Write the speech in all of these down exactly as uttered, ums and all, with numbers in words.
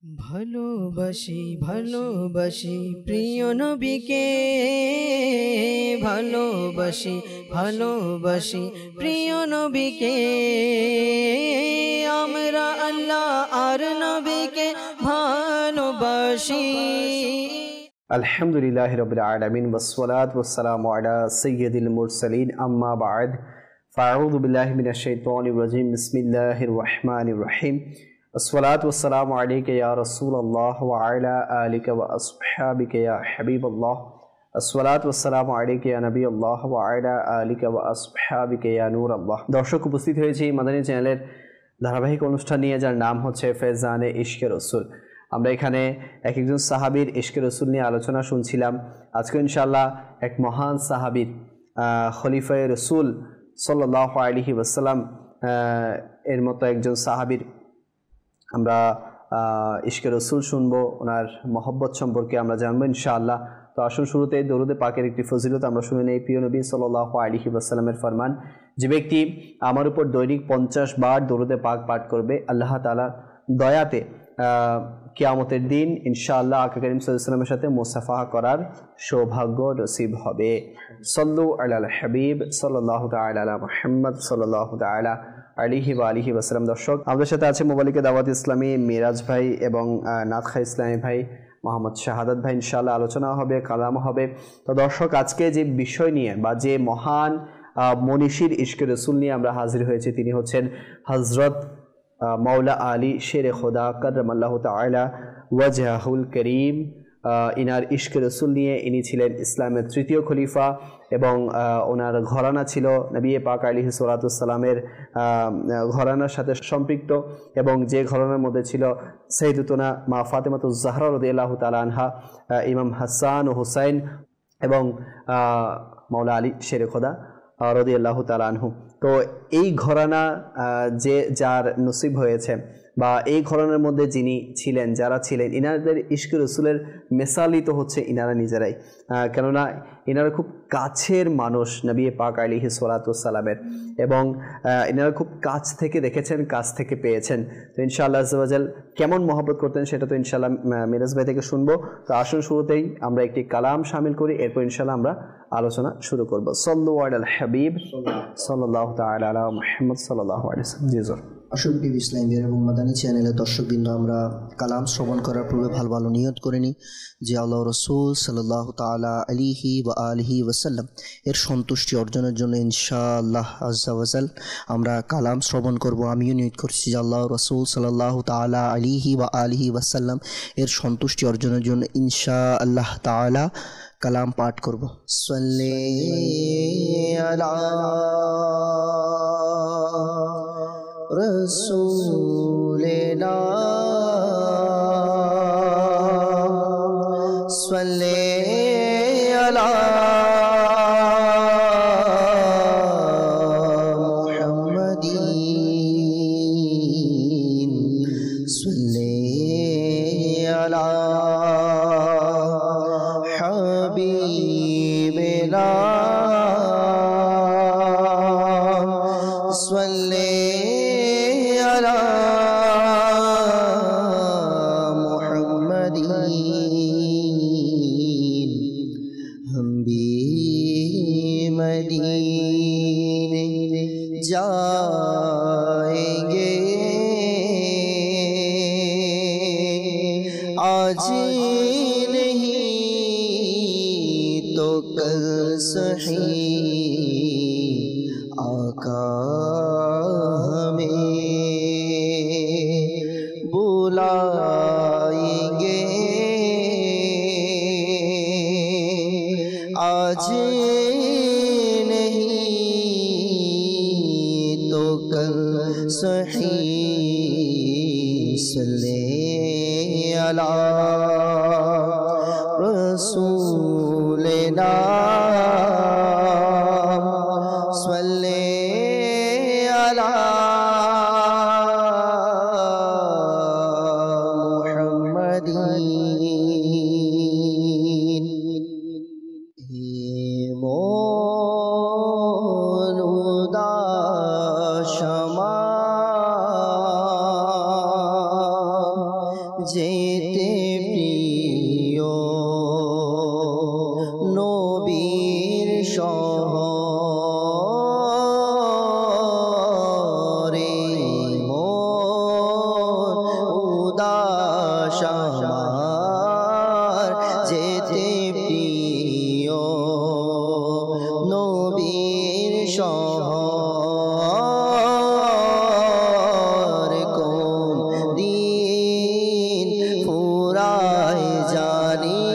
ভালোবাসি ভালোবাসি প্রিয় নবীকে, ভালোবাসি ভালোবাসি প্রিয় নবীকে, আমরা আল্লাহ আর নবীকে ভালোবাসি। আলহামদুলিল্লাহি রাব্বিল আলামিন ওয়াসসালাতু ওয়াসসালামু আলা সাইয়্যিদিল মুরসালিন আম্মা বা'দ ফাআউযু বিল্লাহি মিনাশ শাইতানির রাজীম বিসমিল্লাহির রহমানির রহিম আসসালাতু ওয়াসসালামু আলাইকা ইয়া রাসূলুল্লাহ ওয়া আলা আলিকা ওয়া আসহাবিকা ইয়া হাবিবাল্লাহ আসসালাতু ওয়াসসালামু আলাইকা ইয়া নবিয়াল্লাহ ওয়া আলা আলিকা ওয়া আসহাবিকা ইয়া নূরাল্লাহ। দর্শক, উপস্থিত হয়েছি মাদানী চ্যানেলের ধারাবাহিক অনুষ্ঠান নিয়ে, যার নাম হচ্ছে ফেজানে ইশকে রসুল। আমরা এখানে এক একজন সাহাবীর ইশকে রসুল নিয়ে আলোচনা শুনছিলাম। আজকে ইনশাআল্লাহ এক মহান সাহাবীর খলিফায়ে রসুল সাল্লাল্লাহু আলাইহি ওয়াসাল্লাম এর মতো একজন সাহাবীর আমরা ইশকে রসুল শুনবো, ওনার মহব্বত সম্পর্কে আমরা জানবো ইনশাআল্লাহ। তো আসুন শুরুতে দরুদে পাকের একটি ফজিলত আমরা শুনে নেই। প্রিয় নবী সাল্লাল্লাহু আলাইহি ওয়াসাল্লামের ফরমান, যে ব্যক্তি আমার উপর দৈনিক পঞ্চাশ বার দরুদে পাক পাঠ করবে, আল্লাহ তাআলা দয়াতে কিয়ামতের দিন ইনশাআল্লাহ আকা করিম সাল্লাল্লাহু আলাইহি ওয়াসাল্লামের সাথে মুসাফাহা করার সৌভাগ্য নসিব হবে। সাল্লু আলাল হাবিব সাল্লাল্লাহু তাআলা আলা মুহাম্মদ সাল্লাল্লাহু তাআলা আলাইহি ওয়া আলিহি ওয়াসাল্লাম। দর্শক, আমাদের সাথে আছে মোবালিকে দাওয়াত ইসলামী মিরাজ ভাই এবং নাতখা ইসলামী ভাই মোহাম্মদ শাহাদাত ভাই। ইনশাআল্লাহ আলোচনা হবে, কালাম হবে। তো দর্শক, আজকে যে বিষয় নিয়ে বা যে মহান মনীষীর ইশকে রসুল নিয়ে আমরা হাজির হয়েছি, তিনি হচ্ছেন হযরত মাওলা আলী শেরে খোদা কাররামাল্লাহু তাআলা ওয়াজহুল করিম। ইনার ইশকে রসুল নিয়ে ইনি ছিলেন ইসলামের তৃতীয় খলিফা এবং ওনার ঘরানা ছিল নবী পাক আলাইহিস সালাতু ওয়াস সালামের ঘরানার সাথে সম্পৃক্ত, এবং যে ঘরানার মধ্যে ছিল সাইয়্যিদাতুনা মা ফাতেমাতুজ জাহরা রাদিয়াল্লাহু তাআলা আনহা, ইমাম হাসান ও হুসাইন এবং মাওলা আলী শেরে খোদা রাদিয়াল্লাহু তাআলা আনহু। তো এই ঘরানা যে যার নসিব হয়েছে বা এই ঘরানার মধ্যে যিনি ছিলেন, যারা ছিলেন, ইনাদের ইশকে রসুলের মেসালিত হচ্ছে ইনারা নিজেরাই। কেননা ইনারা খুব কাছের মানুষ নবী পাক আলাইহিস সালাতু ওয়াস সালামের, এবং ইনারা খুব কাছ থেকে দেখেছেন, কাছ থেকে পেয়েছেন। তো ইনশাআল্লাহ আজ্জা ওয়া জাল কেমন মহব্বত করতেন সেটা তো ইনশাআল্লাহ মিরাজ ভাই থেকে শুনবো। তো আসুন শুরুতেই আমরা একটি কালাম শামিল করি, এরপর ইনশাআল্লাহ আমরা আলোচনা শুরু করব। সাল্লু আলাল হাবিব সাল্লাল্লাহু তাআলা আলা মুহাম্মদ সাল্লাল্লাহু আলাইহি ওয়াসাল্লাম। জি জোর। আসল টিভি ইসলামী এবং মাদানী চ্যানেলের দর্শকবৃন্দ, আমরা কালাম শ্রবণ করার পূর্বে ভালো ভালো নিয়ত করে নিই যে আল্লাহ রসুল সাল্লাল্লাহু তাআলা আলাইহি ওয়া আলিহি ওয়াসাল্লাম এর সন্তুষ্টি অর্জনের জন্য ইনশাআল্লাহ আজ্জা ওয়া জাল আমরা কালাম শ্রবণ করব। আমিও নিয়ত করছি যে আল্লাহ রসুল সাল্লাল্লাহু তাআলা আলাইহি ওয়া আলিহি ওয়াসাল্লাম এর সন্তুষ্টি অর্জনের জন্য ইনশাআল্লাহ তাআলা কালাম পাঠ করব। সাল্লি আলা রসুলিনা সাল্লি আলা মুহাম্মাদিন সাল্লি আলা হাবিবিনা সাল্লি जाएंगे आज नहीं तो कल सही आका हमें बुलाएंगे आज सही सल्ले अला रसूलिना सल्ले अला मुहम्मदीन। मोनुदा शमा যে যেতে প্রিয় নবীর শহরে মন উদাস আমার যেতে প্রিয় নবীর শহরে কোন দিন ফুরায় জানি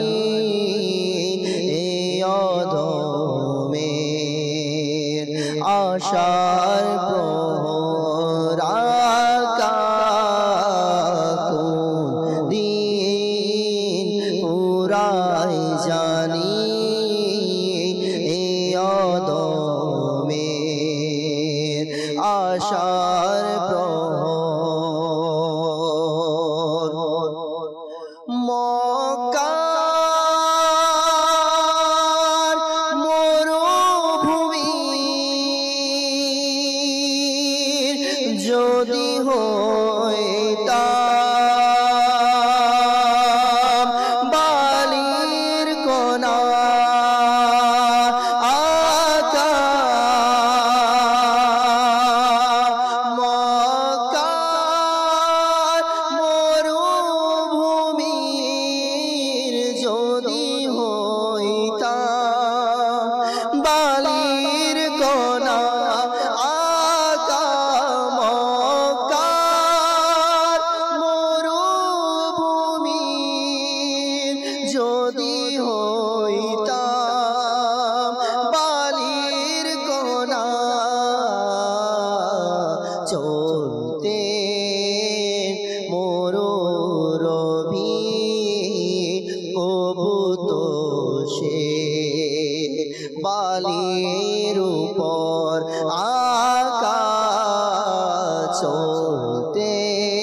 এই অধমের আশার প্রহর কোন দিন ফুরায় জানি এই অধমের আশার প্রহর মক্কার মরুভূমির যদি হইতাম বালির কণা আকা মক্কার মরুভূমির যদি হইতাম বালির কণা আকা মক্কার মরুভূমির যদি হইতাম বালির কণা চলতে মরুরবি কবুত সে বালির উপর আকা চলতে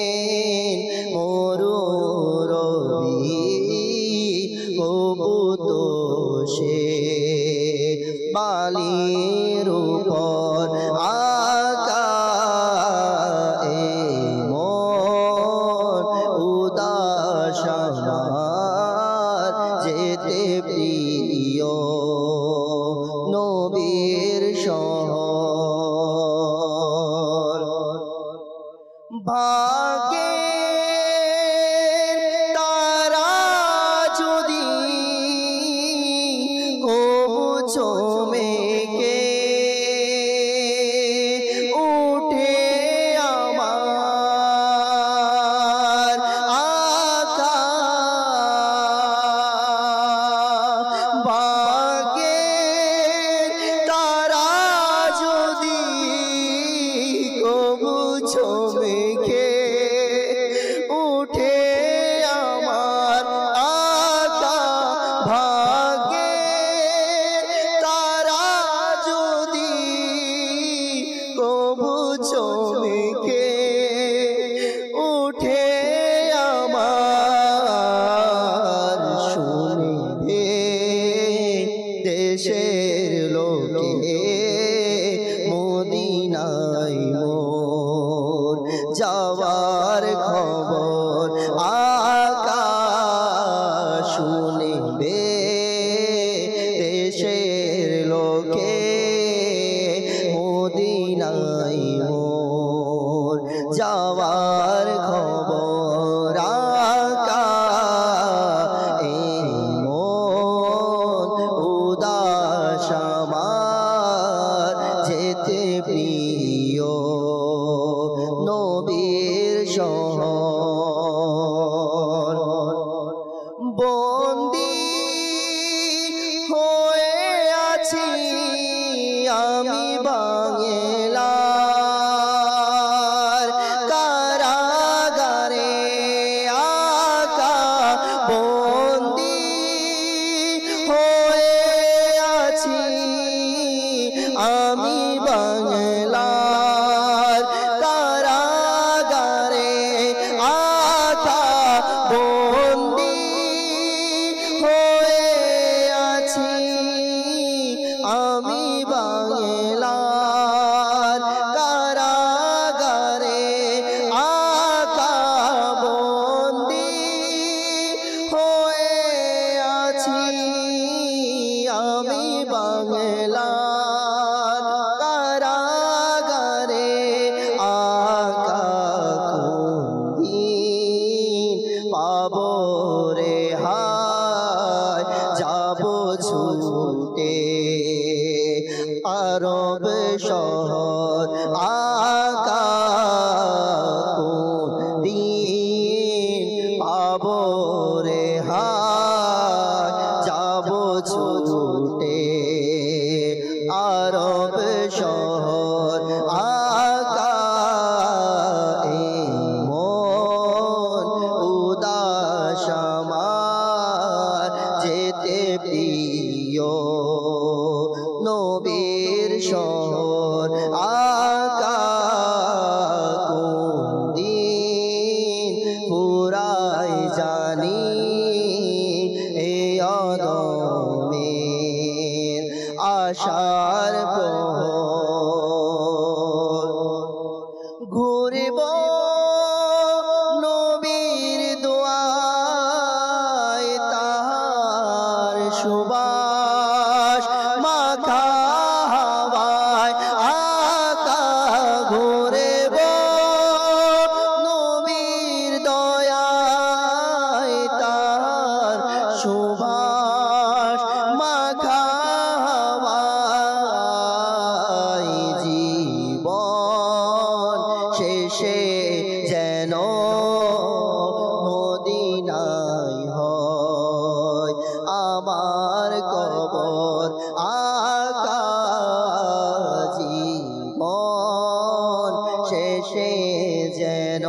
মরুরবি কবুত সে বালির উপর আকা এ মন উদাস আমার যেতে প্রিয় নবীর শহর ভাগ্যের তারা যদি কবু চমেকে উঠে আমার আকা পাবো রে হায় যাব ছুটে আরব শহর আকা কোন দিন পাবো রে হায় যাব ছুটে আরব শহর আকা মন উদাস আমার যেতে প্রিয় নবীর শহর আকা কোন দিন পুরাই জানি এই অদমের আশার প্রহর ঘুরব নবীর দুয়ায় তাহার সুবাস মাথা হাওয়ায় আকা ঘুরব নবীর দয়ায় তাহার সুবাস মাথা হাওয়ায় জীবন শেষে যেন মদিনায় হয় আমার কবর আকা জীবন শেষে যেন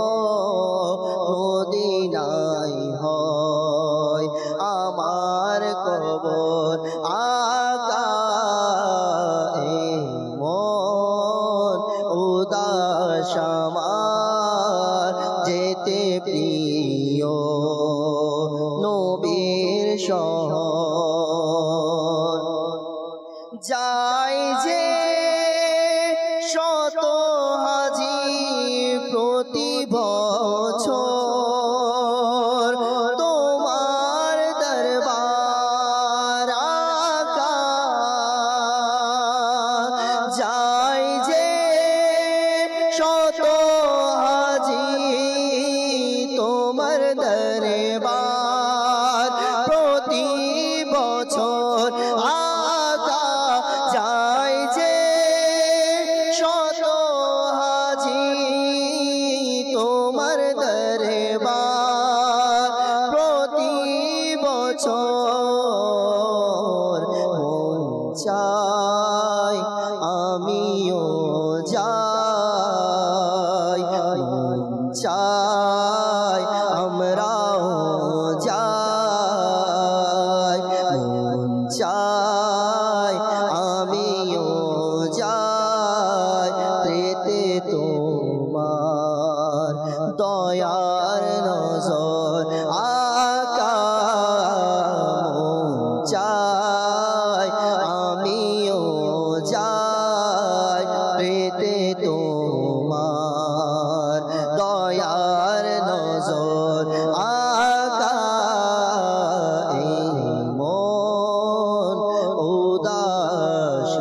মদিনায় হয় আমার কবর আকা মন উদাস আমার যেতে প্রিয় নবীর শহর যাই যে শত হাজি প্রতি বছর তোমার দরবার আকা যাই যে শত হাজি তোমার দরবার প্রতি বছর আকা যাই যে শত হাজি তোমার দরবার প্রতি বছর মন চাই আমিও যাই মন চাই আমরাও যাই মন চাই আমিও যাই পেতে তোমার দয়ার নজর আকা মন চাই আমিও যাই পেতে তোমার দয়ার নজর আকা মন উদাস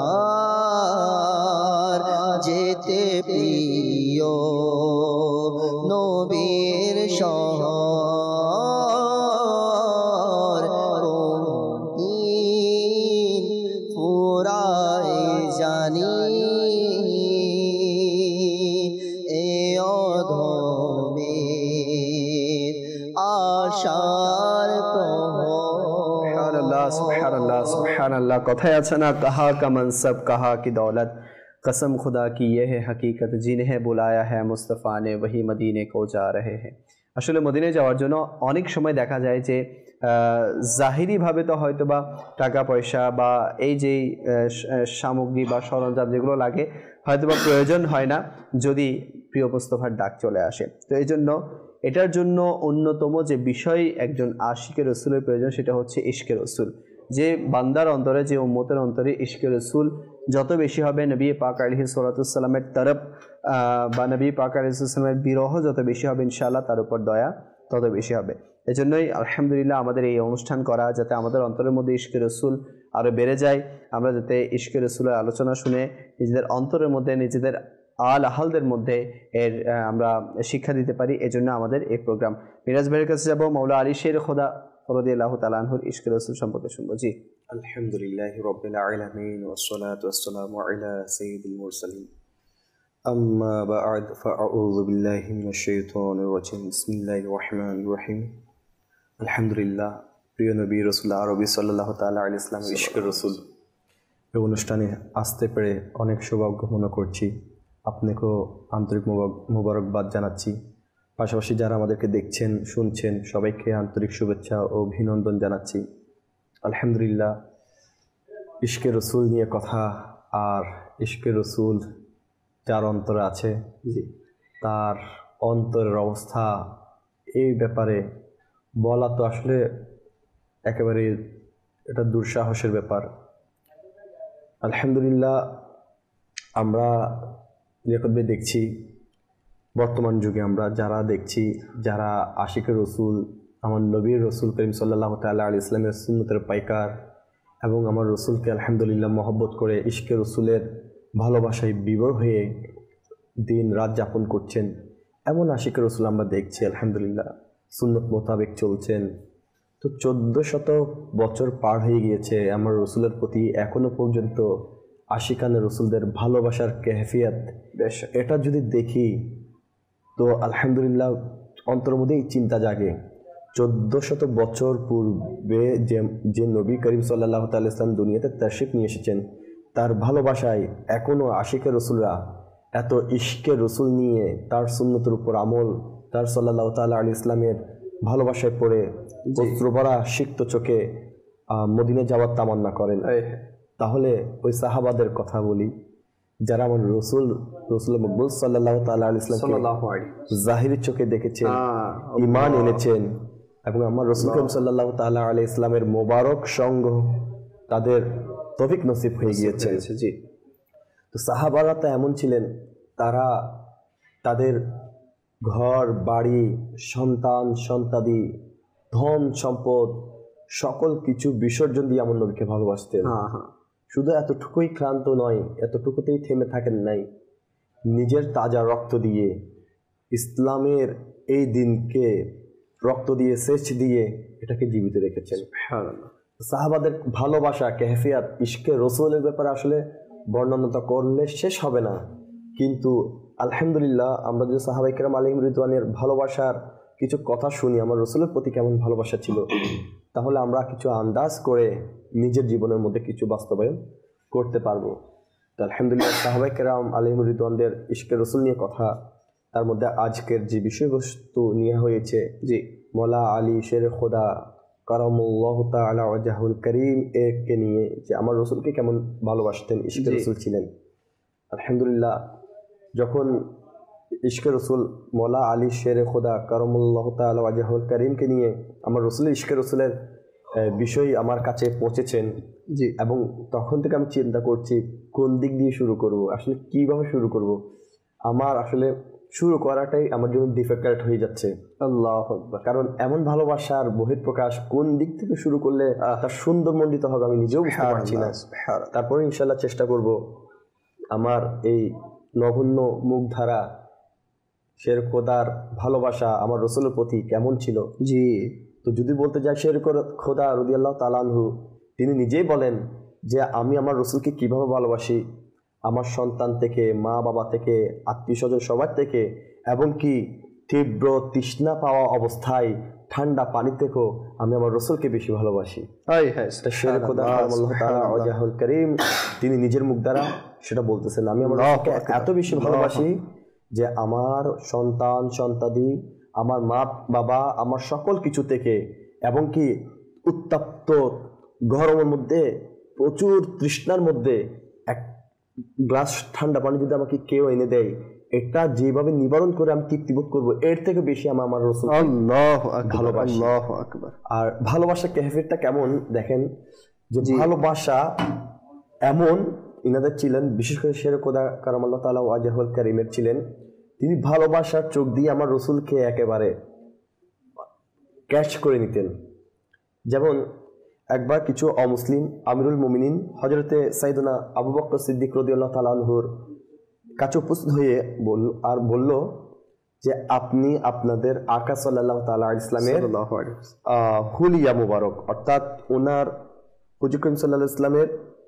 আমার যেতে প্রিয় নবীর শহর কোন দিন পুরাই জানি এ অধমের আশার প্রহর সুবহানাল্লাহ সুবহানাল্লাহ সুবহানাল্লাহ কথায় আছে না कहा का मनसब कहा की दौलत कसम खुदा की ये है हकीकत जिन्हें बुलाया है मुस्तफ़ा ने वही मदीने को जा रहे हैं আসলে মদিনায় যাওয়ার জন্য অনেক সময় দেখা যায় যে জাহিরিভাবে তো হয়তো বা টাকা পয়সা বা এই যে সামগ্রী বা সরঞ্জাম যেগুলো লাগে হয়তো বা প্রয়োজন হয় না যদি প্রিয় মুস্তাফার ডাক চলে আসে। তো এই জন্য এটার জন্য অন্যতম যে বিষয় একজন আশিকে রসুলের প্রয়োজন সেটা হচ্ছে ইশকে রসুল। যে বান্দার অন্তরে যে উম্মতের অন্তরে ইশকে রসুল যত বেশি হবে, নবী পাক আলাইহিস সালাতুস সালামের তরফ বা নবী পাক আলাইহিস সালামের বিরহ যত বেশি হবে ইনশাআল্লাহ তার উপর দয়া তত বেশি হবে। এজন্যই আলহামদুলিল্লাহ আমাদের এই অনুষ্ঠান করা, যাতে আমাদের অন্তরের মধ্যে ইশকে রসুল আরও বেড়ে যায়, আমরা যাতে ইশকে রসুলের আলোচনা শুনে নিজেদের অন্তরের মধ্যে নিজেদের আল আহালদের মধ্যে এর আহ, আমরা শিক্ষা দিতে পারি। এজন্য আমাদের এই প্রোগ্রাম। মিরাজ ভাইয়ের কাছে যাব, মাওলা আলী শের খোদা রাদিয়াল্লাহু তাআলা আনহুর ইশকে রাসূল সম্পর্কে শুনবো। জি। আলহামদুলিল্লাহি রাব্বিল আলামিন ওয়াসসালাতু ওয়াসসালামু আলা সাইয়্যিদিল মুরসালিন আম্মা বা'দ ফাআউযু বিল্লাহি মিনাশ শাইতানির রাজিম বিসমিল্লাহির রহমানির রহিম। আলহামদুলিল্লাহ, প্রিয় নবী রাসূলুল্লাহ আরবি সাল্লাল্লাহু তাআলা আলাইহি ওয়াসাল্লাম ইশকে রাসূল এই অনুষ্ঠানে আসতে পেরে অনেক সৌভাগ্য মনে করছি। আপনাকেও আন্তরিক মোবারকবাদ জানাচ্ছি। পাশাপাশি যারা আমাদেরকে দেখছেন শুনছেন সবাইকে আন্তরিক শুভেচ্ছা ও অভিনন্দন জানাচ্ছি। আলহামদুলিল্লাহ, ইশকে রসুল নিয়ে কথা, আর ইশকে রসুল যার অন্তরে আছে তার অন্তরের অবস্থা এই ব্যাপারে বলা তো আসলে একেবারে এটা দুঃসাহসের ব্যাপার। আলহামদুলিল্লাহ, আমরা রেকর্ডে দেখছি বর্তমান যুগে আমরা যারা দেখছি যারা আশিকে রসুল, আমার নবীর রসুল করিম সাল্লাল্লাহু তাআলা আলাইহি ইসলামের সুন্নতের পাইকার এবং আমার রসুলকে আলহামদুলিল্লাহ মহব্বত করে ইশকে রসুলের ভালোবাসায় বিভোর হয়ে দিন রাত যাপন করছেন, এমন আশিকে রসুল আমরা দেখছি। আলহামদুলিল্লাহ সুন্নত মোতাবেক চলছেন। তো চোদ্দো শত বছর পার হয়ে গিয়েছে, আমার রসুলের প্রতি এখনো পর্যন্ত আশিকানে রসুলদের ভালোবাসার কেফিয়াত বেশ এটা যদি দেখি তো আলহামদুলিল্লাহ অন্তরের মধ্যেই চিন্তা জাগে। চোদ্দো শত বছর পূর্বে যে যে নবী করিম সাল্লাল্লাহু তাআলা ইসলাম দুনিয়াতে তাশরিফ নিয়ে এসেছেন, তার ভালোবাসায় এখনও আশিকে রসুলরা এত ইশকে রসুল নিয়ে তার সুন্নতের উপর আমল, তার সাল্লাল্লাহু তাআলা আলাইহি ইসলামের ভালোবাসায় পড়ে অশ্রুভরা সিক্ত চোখে মদিনা যাওয়ার তামান্না করেন। তাহলে ওই সাহাবাদের কথা বলি যারা আমার রসুল রসুল মকবুল সাল্লাল্লাহু তাআলা আলাইহি ওয়াসাল্লামকে জাহিরি চোখে দেখেছেন, ঈমান এনেছেন এবং আমার রসুল করিম সাল্লাল্লাহু তাআলা আলাইহি ইসলামের মোবারক সঙ্গ তাদের তৌফিক নসিব হয়ে গিয়েছে। জি। তো সাহাবারা তো এমন ছিলেন, তারা তাদের ঘর বাড়ি সন্তান সন্তাদি ধন সম্পদ সকল কিছু বিসর্জন দিয়ে আমার নবীকে ভালোবাসতেন। হ্যাঁ হ্যাঁ শুধু এতটুকুই ক্লান্ত নয়, এতটুকুতেই থেমে থাকেন নাই, নিজের তাজা রক্ত দিয়ে ইসলামের এই দিনকে রক্ত দিয়ে সেচ দিয়ে এটাকে জীবিত রেখেছেন। সাহাবাদের ভালোবাসা কেফিয়াত ইশকে রসুলের ব্যাপারে আসলে বর্ণনা করলে শেষ হবে না। কিন্তু আলহামদুলিল্লাহ আমরা যদি সাহাবায়ে কেরাম আলাইহিম রিদওয়ানের ভালোবাসার কিছু কথা শুনি, আমার রসুলের প্রতি কেমন ভালোবাসা ছিল, তাহলে আমরা কিছু আন্দাজ করে নিজের জীবনের মধ্যে কিছু বাস্তবায়ন করতে পারবো। তো আলহামদুলিল্লাহ সাহাবায়ে কেরাম আলাইহিম রিদওয়ানদের ইশকে রসুল নিয়ে কথা, তার মধ্যে আজকের যে বিষয়বস্তু নিয়ে হয়েছে যে মৌলা আলী শের খোদা কারামুল্লাহু তাআলা ওয়াজহুল করিম একে নিয়ে, যে আমার রসুলকে কেমন ভালোবাসতেন, ইশকে রসুল ছিলেন। আলহামদুলিল্লাহ যখন ইশকে রসুল মৌলা আলী শের খোদা কারামুল্লাহু তাআলা ওয়াজহুল করিমকে নিয়ে আমার রসুল ইশকে রসুলের বিষয় আমার কাছে পৌঁছেছেন, জি, এবং তখন থেকে আমি চিন্তা করছি কোন দিক দিয়ে শুরু করব, আসলে কিভাবে শুরু করব। আমার আসলে শুরু করাটাই আমার জন্য ডিফিকাল্ট হয়ে যাচ্ছে। আল্লাহু আকবার। কারণ এমন ভালোবাসার বহিঃপ্রকাশ কোন দিক থেকে শুরু করলে তার সুন্দর মণ্ডিত হবে আমি নিজেও বুঝতে পারছি না। তারপরে ইনশাল্লাহ চেষ্টা করব আমার এই নগণ্য মুখধারা শের খোদার ভালোবাসা আমার রসুলের প্রতি কেমন ছিল। জি। তো যদি বলতে যাই শের খোদা রাদিয়াল্লাহু তাআলা আনহু তিনি নিজেই বলেন যে আমি আমার রসুলকে কিভাবে ভালোবাসি, আমার সন্তান থেকে মা বাবা থেকে আত্মীয় স্বজন সবার থেকে, এবং কি তীব্র তৃষ্ণা পাওয়া অবস্থায় ঠান্ডা পানি থেকেও আমি আমার রসুলকে বেশি ভালোবাসি। শের খোদা আল্লাহ তাআলা ওয়াজহুল করিম তিনি নিজের মুখ দ্বারা সেটা বলতেছেন, আমি আমার রসুলকে এত বেশি ভালোবাসি যে আমার সন্তান সন্তাদি আমার মা বাবা আমার সকল কিছু থেকে, এবং কি উত্তপ্ত গরমের মধ্যে প্রচুর তৃষ্ণার মধ্যে এক গ্লাস ঠান্ডা পানি যদি আমাকে কেউ এনে দেয়, এটা যেভাবে নিবারণ করে আমি তৃপ্তিবোধ করবো, এর থেকে বেশি আমি আমার রসুল ভালোবাসি। আর ভালোবাসার ক্যাফেটটা কেমন দেখেন, যে ভালোবাসা এমন ইনাদের ছিলেন, বিশেষ করে শের খোদা কারামাল্লাহু তাআলা ওয়াজহুল করিমের ছিলেন, তিনি ভালোবাসার চোখ দিয়ে আমার রসুলকে একেবারে ক্যাচ করে নিতেন। যেমন একবার কিছু অমুসলিম আমিরুল মুমিনিন হযরতে সাইয়েদনা আবু বকর সিদ্দিক রাদিয়াল্লাহু তাআলা আনহুর কাছে উপস্থিত হয়ে বল আর বলল যে আপনি আপনাদের আকা সাল্লাল্লাহু তাআলা আলাইহি ইসলামের হুলিয়া মুবারক অর্থাৎ ওনার হুজুর করিম সাল্লাল্লাহু আলাইহি ইসলামের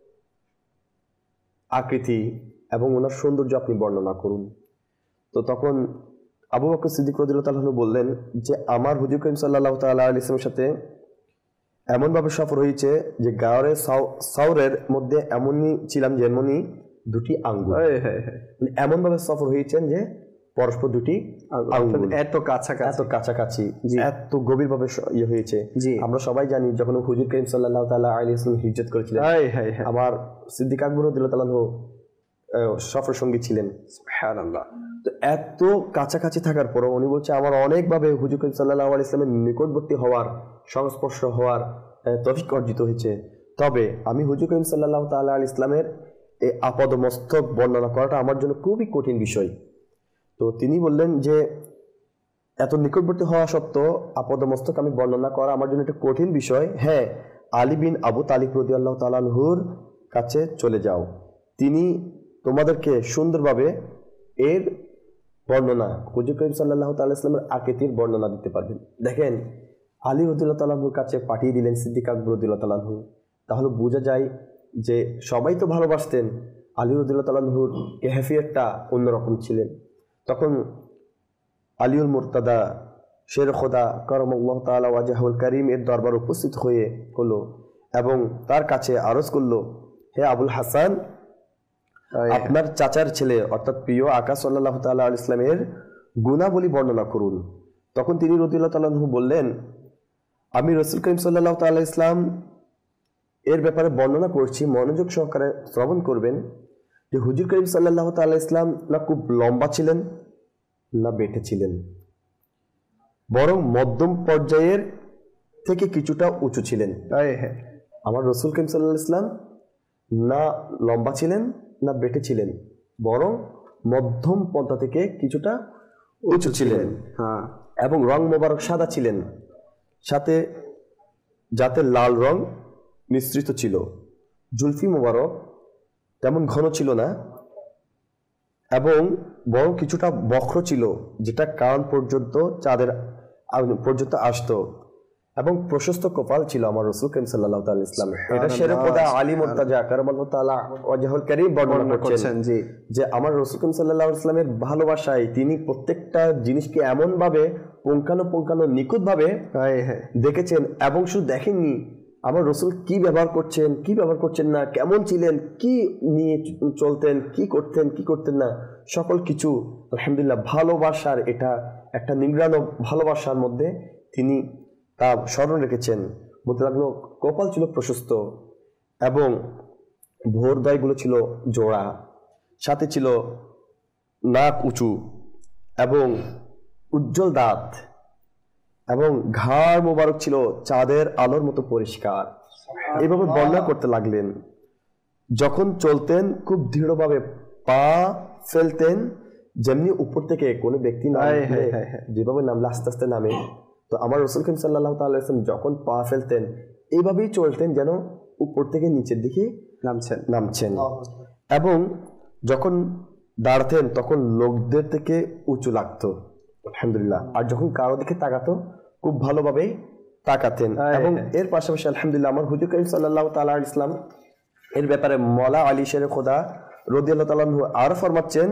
আকৃতি এবং ওনার সৌন্দর্য আপনি বর্ণনা করুন। তো তখন আবু বকর সিদ্দিক রাদিয়াল্লাহু তাআলা বললেন যে আমার হুজুর করিম সাল্লাল্লাহু তাআলা আলাইহি ইসলামের সাথে এমনভাবে সফর হয়েছে যে গাওরে সাউরের মধ্যে এমনই ছিলাম যেমনই দুটি আঙ্গুল, এমনভাবে সফর হয়েছেন যে পরস্পর দুটি আঙ্গুল এত কাছাকাছি এত কাছাকাছি এত গভীরভাবে ইয়ে হয়েছে। আমরা সবাই জানি যখন হুজুর করিম সাল্লাল্লাহু তাআলা আলাইহি ওয়াসাল্লাম হিজরত করেছিলেন, আমার সিদ্দিক আকবর রাদিয়াল্লাহু তাআলা সফর সঙ্গী ছিলেন। সুবহানাল্লাহ। তো এত কাছাকাছি থাকার পরও উনি বলছে আমার অনেকভাবে হুজুর করিম সাল্লাল্লাহু আলাইহি ওয়াসাল্লামের নিকটবর্তী হওয়ার, সংস্পর্শ হওয়ার তৌফিক অর্জিত হয়েছে। তবে আমি হুজুর করিম সাল্লাল্লাহু তাআলা আলাইহি ইসলামের এই আপদ মস্তক বর্ণনা করাটা আমার জন্য খুবই কঠিন বিষয়। তো তিনি বললেন যে এত নিকটবর্তী হওয়া সত্ত্বেও আপদ মস্তক আমি বর্ণনা করা আমার জন্য একটা কঠিন বিষয়। হ্যাঁ, আলী বিন আবু তালিব রাদিয়াল্লাহু তাআলা আনহুর কাছে চলে যাও, তিনি তোমাদেরকে সুন্দরভাবে এর বর্ণনা, হুজুর করিম সাল্লাল্লাহু তাআলা আলাইহি ইসলামের আকৃতির বর্ণনা দিতে পারবেন। দেখেন, আলী রাদিয়াল্লাহু তাআলা আনহুর কাছে পাঠিয়ে দিলেন সিদ্দিক আকবর রাদিয়াল্লাহু তাআলা আনহু। তাহলে বোঝা যায় যে সবাই তো ভালোবাসতেন, আলী রাদিয়াল্লাহু তাআলা আনহুর কেফিয়তটা অন্যরকম ছিলেন। তখন আলিউল মুরতাদা শের খোদা করমাল্লাহু তাআলা ওয়াজহুল কারীম এর দরবার উপস্থিত হয়ে হলো এবং তার কাছে আরজ করলো, হে আবুল হাসান, আপনার চাচার ছেলে অর্থাৎ প্রিয় আকা সাল্লাল্লাহু তাআলা আলাইহি ইসলামের গুণাবলী বর্ণনা করুন। তখন তিনি রাদিয়াল্লাহু তাআলা আনহু বললেন, আমি রাসূল করিম সাল্লাল্লাহু তাআলা আলাইহি ইসলাম এর ব্যাপারে বর্ণনা করছি, মনোযোগ সহকারে শ্রবণ করবেন। যে হুজুর করিম সাল্লাল্লাহু তাআলা আলাইহি ইসলাম না খুব লম্বা ছিলেন না বেটে ছিলেন, বরং মধ্যম পর্যায়ের থেকে কিছুটা উঁচু ছিলেন। আমার রাসূল করিম সাল্লাল্লাহু আলাইহি ইসলাম না লম্বা ছিলেন না বেটে ছিলেন, বরং মধ্যম পন্থা থেকে কিছুটা উঁচু ছিলেন। হ্যাঁ, এবং রং মোবারক সাদা ছিলেন, সাথে যাতে লাল রং মিশ্রিত ছিল। জুলফি মোবারক তেমন ঘন ছিল না এবং বরং কিছুটা বক্র ছিল, যেটা কান পর্যন্ত চাঁদের পর্যন্ত আসতো, এবং প্রশস্ত কপাল ছিল আমার রাসূল করিম সাল্লাল্লাহু তাআলা আলাইহি ইসলাম। এটা শের খোদা আলী মুরতাজা করমাল্লাহু তাআলা ওয়াজহুল কারীম বর্ণনা করছেন জি যে আমার রাসূল করিম সাল্লাল্লাহু আলাইহি ইসলামের ভালোবাসায় তিনি প্রত্যেকটা জিনিসকে এমন ভাবে পুঙ্খানুপুঙ্খানু নিখুঁত ভাবে দেখেছেন, এবং শুধু দেখেননি, আমার রাসূল কি ব্যবহার করছেন, কি ব্যবহার করছেন না, কেমন ছিলেন, কি নিয়ে চলতেন, কি করতেন, কি করতেন না, সকল কিছু আলহামদুলিল্লাহ ভালোবাসার, এটা একটা নিংড়ানো ভালোবাসার মধ্যে তিনি তা স্মরণ রেখেছেন। বলতে লাগলো, কপাল ছিল প্রশস্ত এবং ভোরদয়গুলো ছিল জোড়া, সাথে ছিল নাক উঁচু এবং উজ্জ্বল দাঁত, এবং ঘাড় মোবারক ছিল চাঁদের আলোর মতো পরিষ্কার। এইভাবে বর্ণনা করতে লাগলেন। যখন চলতেন খুব দৃঢ়ভাবে পা ফেলতেন, যেমনি উপর থেকে কোনো ব্যক্তি যেভাবে নামলে আস্তে আস্তে নামে, তো আমার রাসূল করিম সাল্লাল্লাহু তাআলা আলাইহি ওয়াসাল্লাম যখন পা ফেলতেন এইভাবেই চলতেন, যেন উপর থেকে নিচের দিকে নামছেন নামছেন এবং যখন দাঁড়াতেন তখন লোকদের থেকে উঁচু লাগতো আলহামদুলিল্লাহ। আর যখন কারো দিকে তাকাতো খুব ভালোভাবে তাকাতেন। এবং এর পাশাপাশি আলহামদুলিল্লাহ আমার হুজুর করিম সাল্লাল্লাহু তাআলা আলাইহি ইসলাম এর ব্যাপারে মওলা আলী শের খোদা রাদিয়াল্লাহু তাআলা আনহু আরো ফরমাচ্ছেন,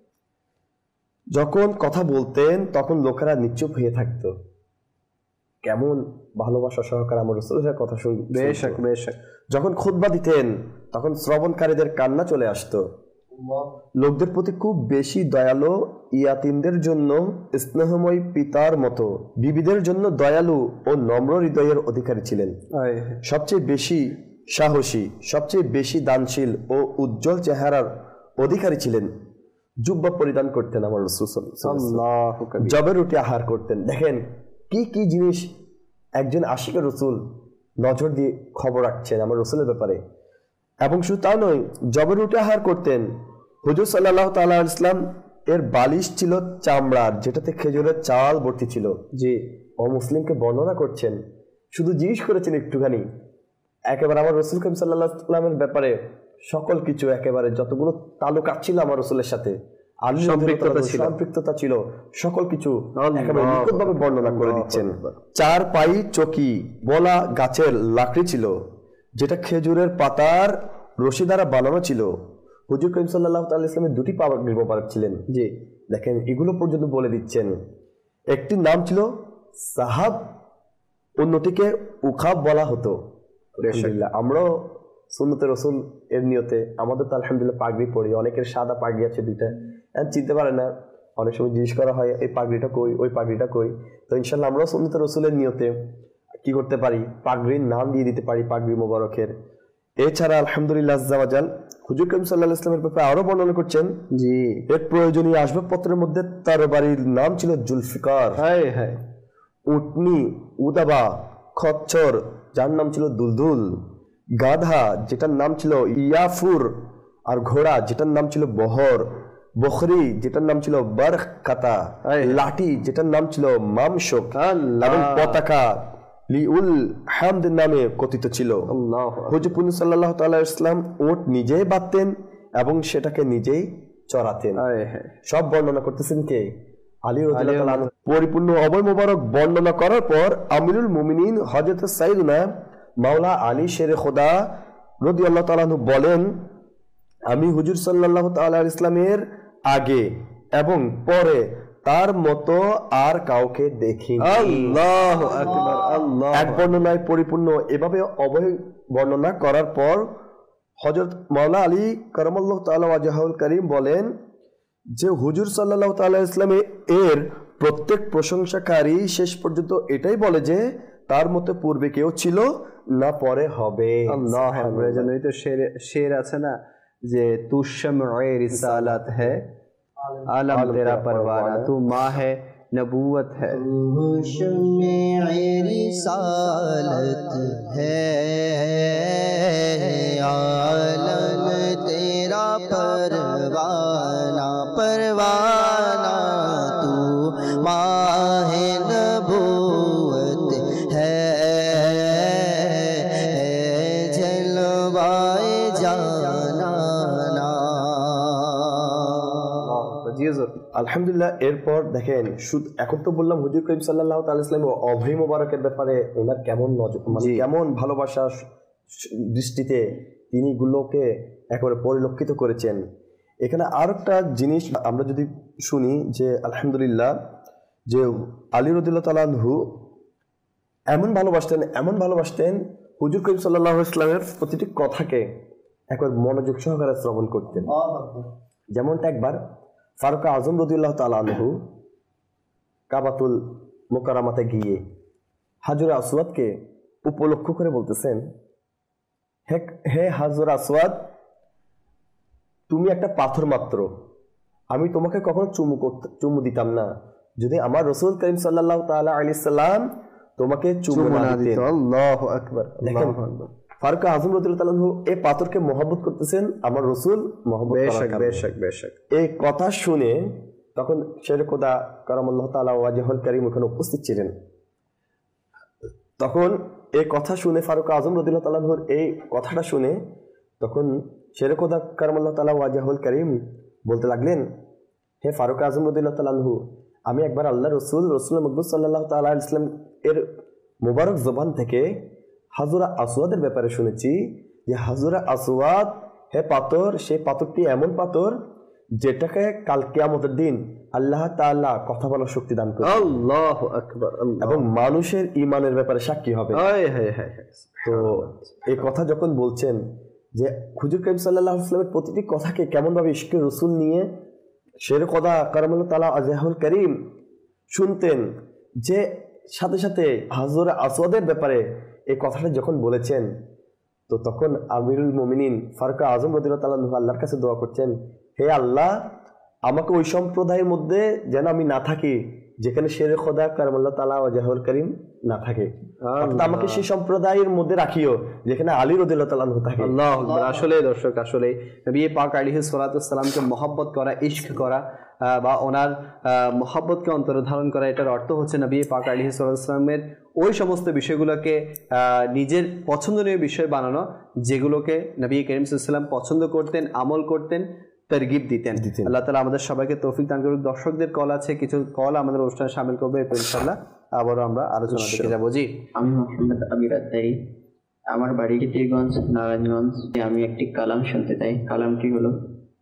যখন কথা বলতেন তখন লোকেরা নিশ্চুপ হয়ে থাকতো। কেমন ভালোবাসা সহকারে আমার রাসূলের কথা শুনতেন। বেশক বেশক যখন খুতবা দিতেন তখন শ্রবণকারীদের কান্না চলে আসতো। লোকদের প্রতি খুব বেশি দয়ালু, ইয়াতিমদের জন্য স্নেহময় পিতার মতো, বিবিদের জন্য দয়ালু ও নম্র হৃদয়ের অধিকারী ছিলেন। সবচেয়ে বেশি সাহসী, সবচেয়ে বেশি দানশীল ও উজ্জ্বল চেহারার অধিকারী ছিলেন। জুব্বা পরিধান করতেন আমার রাসূল সাল্লাল্লাহু আলাইহি ওয়াসাল্লাম, জবের রুটি আহার করতেন। দেখেন কি কি জিনিস একজন আশিকের রাসূল নজর দিয়ে খবর রাখছেন আমার রাসূলের ব্যাপারে। এবং শুধু তা নয়, জবের রুটি আহার করতেন। হুজুর সাল্লাল্লাহু তাআলা আলাইহি ওয়াসাল্লাম এর বালিশ ছিল চামড়ার, যেটাতে খেজুরের চাল ভর্তি ছিল। জি, ও মুসলিমকে বর্ণনা করছেন, শুধু জিজ্ঞেস করেছেন একটুখানি, একেবারে আমার রাসূল করিম সাল্লাল্লাহু আলাইহি ওয়াসাল্লামের ব্যাপারে সকল কিছু একেবারে যতগুলো তালুকাত ছিল আমার রসুলের সাথে আলী সম্পৃক্ততা ছিল। সম্পৃক্ততা ছিল সকল কিছু একেবারে নিখুঁতভাবে বর্ণনা করে দিচ্ছেন। চার পাই চকি বলা গাছের লাকড়ি ছিল, যেটা খেজুরের পাতার রশি দ্বারা বানানো ছিল। হুজুর করিম সাল্লাল্লাহু তাআলা ইসলামের দুটি পাগড়ি মোবারক ছিলেন। জি, দেখেন এগুলো পর্যন্ত বলে দিচ্ছেন। একটির নাম ছিল সাহাব, অন্যটিকে উখাব বলা হতো। আলহামদুলিল্লাহ আমরাও সুন্নতে রসুল এর নিয়তে আমাদের তো আলহামদুলিল্লাহ পাগড়ি পড়ি, অনেকের সাদা পাগড়ি আছে দুইটা, চিনতে পারে না, অনেক সময় জিজ্ঞেস করা হয় এই পাগড়িটা কই, ওই পাগড়িটা কই। তো ইনশাল্লাহ আমরাও সুন্নতে রসুলের নিয়তে কি করতে পারি, পাগড়ির নাম দিয়ে দিতে পারি পাগড়ি মোবারকের। এছাড়া আলহামদুলিল্লাহ আজ্জা ওয়া জাল হুজুর করিম সাল্লাল্লাহু আলাইহি ওয়াসাল্লামের ব্যাপারে আরো বর্ণনা করছেন। জি, এর প্রয়োজনীয় আসবাবপত্রের মধ্যে তার বাড়ির নাম ছিল জুলফিকার, হায় হায়, উটনি, উদাবা, খচ্চর যার নাম ছিল দুলদুল, গাধা যেটার নাম ছিল ইয়াফুর, আর ঘোড়া যেটার নাম ছিল বহর, বখরি যেটার নাম ছিল বারখ কাতা, লাঠি যেটার নাম ছিল মামশক, এবং পতাকা লিউল হামদ নামে কথিত ছিল। হুজুর সাল্লাল্লাহু তাআলা ইসলাম উট নিজেই বাঁধতেন এবং সেটাকে নিজেই চড়াতেন। সব বর্ণনা করতেছেন কে? আলী রাদিয়াল্লাহু তাআলা। পরিপূর্ণ অভয় মোবারক বর্ণনা করার পর আমিরুল মুমিনিন হযরত সাইয়েদনা মাওলা আলী শেরে খোদা রাদিয়াল্লাহু তাআলা বলেন, আমি হুজুর সাল্লাল্লাহু তাআলা ইসলামের আগে এবং পরে তার মতো আর কাউকে দেখিনি। আল্লাহু আকবার, আল্লাহ। এক বর্ণনায় পরিপূর্ণ এভাবে অভয় বর্ণনা করার পর হযরত মাওলা আলী কারামাল্লাহু তাআলা ওয়াজহুল কারীম বলেন যে হুজুর সাল্লাল্লাহু তাআলা ইসলামে এর প্রত্যেক প্রশংসাকারী শেষ পর্যন্ত এটাই বলে যে তার মতো পূর্বে কেউ ছিল না পরে হবে। আল্লাহ আকবার। এজন্যই তো শের শের আছে না যে তু শামঈ রিসালাত है आलम तेरा परवाना, तू माँ है नबूवत है। तू शम्ए रिसालत है, आलम तेरा परवाना, परवाना तू माँ है नबूवत है, जलवाए जाना ना। আলহামদুলিল্লাহ। এরপর দেখেন শুধু এখন তো বললাম হুজুর করিম সাল্লাল্লাহু তাআলা ইসলাম অভয় মোবারকের ব্যাপারে ওনার কেমন নজর, মানে কেমন ভালোবাসার দৃষ্টিতে তিনি গুলোকে একেবারে পরিলক্ষিত করেছেন। এখানে আর একটা জিনিস আমরা যদি শুনি যে আলহামদুলিল্লাহ যে আলী রাদিয়াল্লাহু তাআলা আনহু এমন ভালোবাসতেন এমন ভালোবাসতেন হুজুর করিম সাল্লাল্লাহু আলাইহি ওয়াসাল্লামের প্রতিটি কথাকে একবার মনোযোগ সহকারে শ্রবণ করতেন। যেমনটা একবার ফারুক আজম রাদিয়াল্লাহু তাআলা আনহু কাবাতুল মুকাররমাতে গিয়ে হাজরে আসওয়াদকে উপলক্ষ করে বলতেছেন, হে হে হাজরে আসওয়াদ, তুমি একটা পাথর মাত্র, আমি তোমাকে কখনো চুমু করতে চুমু দিতাম না যদি আমার রাসূল করিম সাল্লাল্লাহু তাআলা আলাইহি সাল্লাম তোমাকে চুমু না দিতেন। আল্লাহু আকবার, দেখেন ফারুক আজম রাদিয়াল্লাহু তাআলা আনহু এই পাথরকে মহব্বত করতেছেন, আমার রাসূল মহব্বত করার কারণে। বেশক বেশক। এই কথা শুনে তখন শেরে খোদা কারামাল্লাহু তাআলা ওয়াজহুল কারীম ওখানে উপস্থিত ছিলেন। তখন এই কথা শুনে ফারুক আজম রাদিয়াল্লাহু তাআলা আনহুর এই কথাটা শুনে তখন শেরে খোদা কারামাল্লাহু তাআলা ওয়াজহুল কারীম বলতে লাগলেন, হে ফারুক আজম রাদিয়াল্লাহু তাআলা আনহু, আমি একবার আল্লাহ রসুল রসুল মকবুল সাল্লাল্লাহু তাআলা আলাইহি ওয়াসাল্লাম এর মোবারক জবান থেকে হাজরা আসওয়াদের ব্যাপারে শুনেছি যে হাজরা আসওয়াদ হে পাথর, সেই পাথরটি এমন পাথর যেটাকে কাল কিয়ামতের দিন আল্লাহ তাআলা কথা বলার শক্তি দান করবেন। আল্লাহু আকবার, এবং মানুষের ঈমানের ব্যাপারে সাক্ষী হবে। তো এই কথা যখন বলছেন যে হুজুর করিম সাল্লাল্লাহু আলাইহি ওয়াসাল্লামের প্রতিটি কথাকে কেমন ভাবে ইশকে রাসূল নিয়ে শের খোদা কারামাল্লাহু তাআলা ওয়াজহুল কারীম শুনতেন, যে সাথে সাথে হাজরে আসওয়াদের ব্যাপারে এই কথাটা যখন বলেছেন, তো তখন আমিরুল মুমিনিন ফারুক আজম রাদিয়াল্লাহু তাআলা আনহু আল্লাহর কাছে দোয়া করছেন, হে আল্লাহ, আমাকে ওই সম্প্রদায়ের মধ্যে যেন আমি না থাকি যেখানে শেরে খোদা কারামাল্লাহু তাআলা ওয়াজহুল কারীম না থাকে, অর্থাৎ আমাকে সেই সম্প্রদায়ের মধ্যে রাখিও যেখানে আলী রাদিয়াল্লাহু তাআলা আনহু থাকে। আল্লাহু আকবার। আসলে দর্শক, আসলে নবী পাক আলাইহিস সালাতু ওয়াস সালামকে মহব্বত করা, ইশক করা বা ওনার মহব্বতকে অন্তরে ধারণ করা, এটার অর্থ হচ্ছে নবী পাক আলাইহিস সালাতু ওয়াস সালামের ওই সমস্ত বিষয়গুলোকে আহ, নিজের পছন্দনীয় বিষয় বানানো, যেগুলোকে নবী করিম সাল্লাল্লাহু আলাইহি ওয়াসাল্লাম পছন্দ করতেন, আমল করতেন, তারগিব দিতেন। আল্লাহ তাআলা আমাদের সবাইকে তৌফিক দান করুক। দর্শকদের কল আছে, কিছু কল আমাদের অনুষ্ঠানে শামিল করবে ইনশাআল্লাহ। আবারও আমরা আলোচনা দেখে যাবো। জি, আমি মোহাম্মদ আবির আত্তারি, আমার বাড়ি কিশোরগঞ্জ, নারায়ণগঞ্জ। আমি একটি কালাম শুনতে চাই। কালামটি হলো,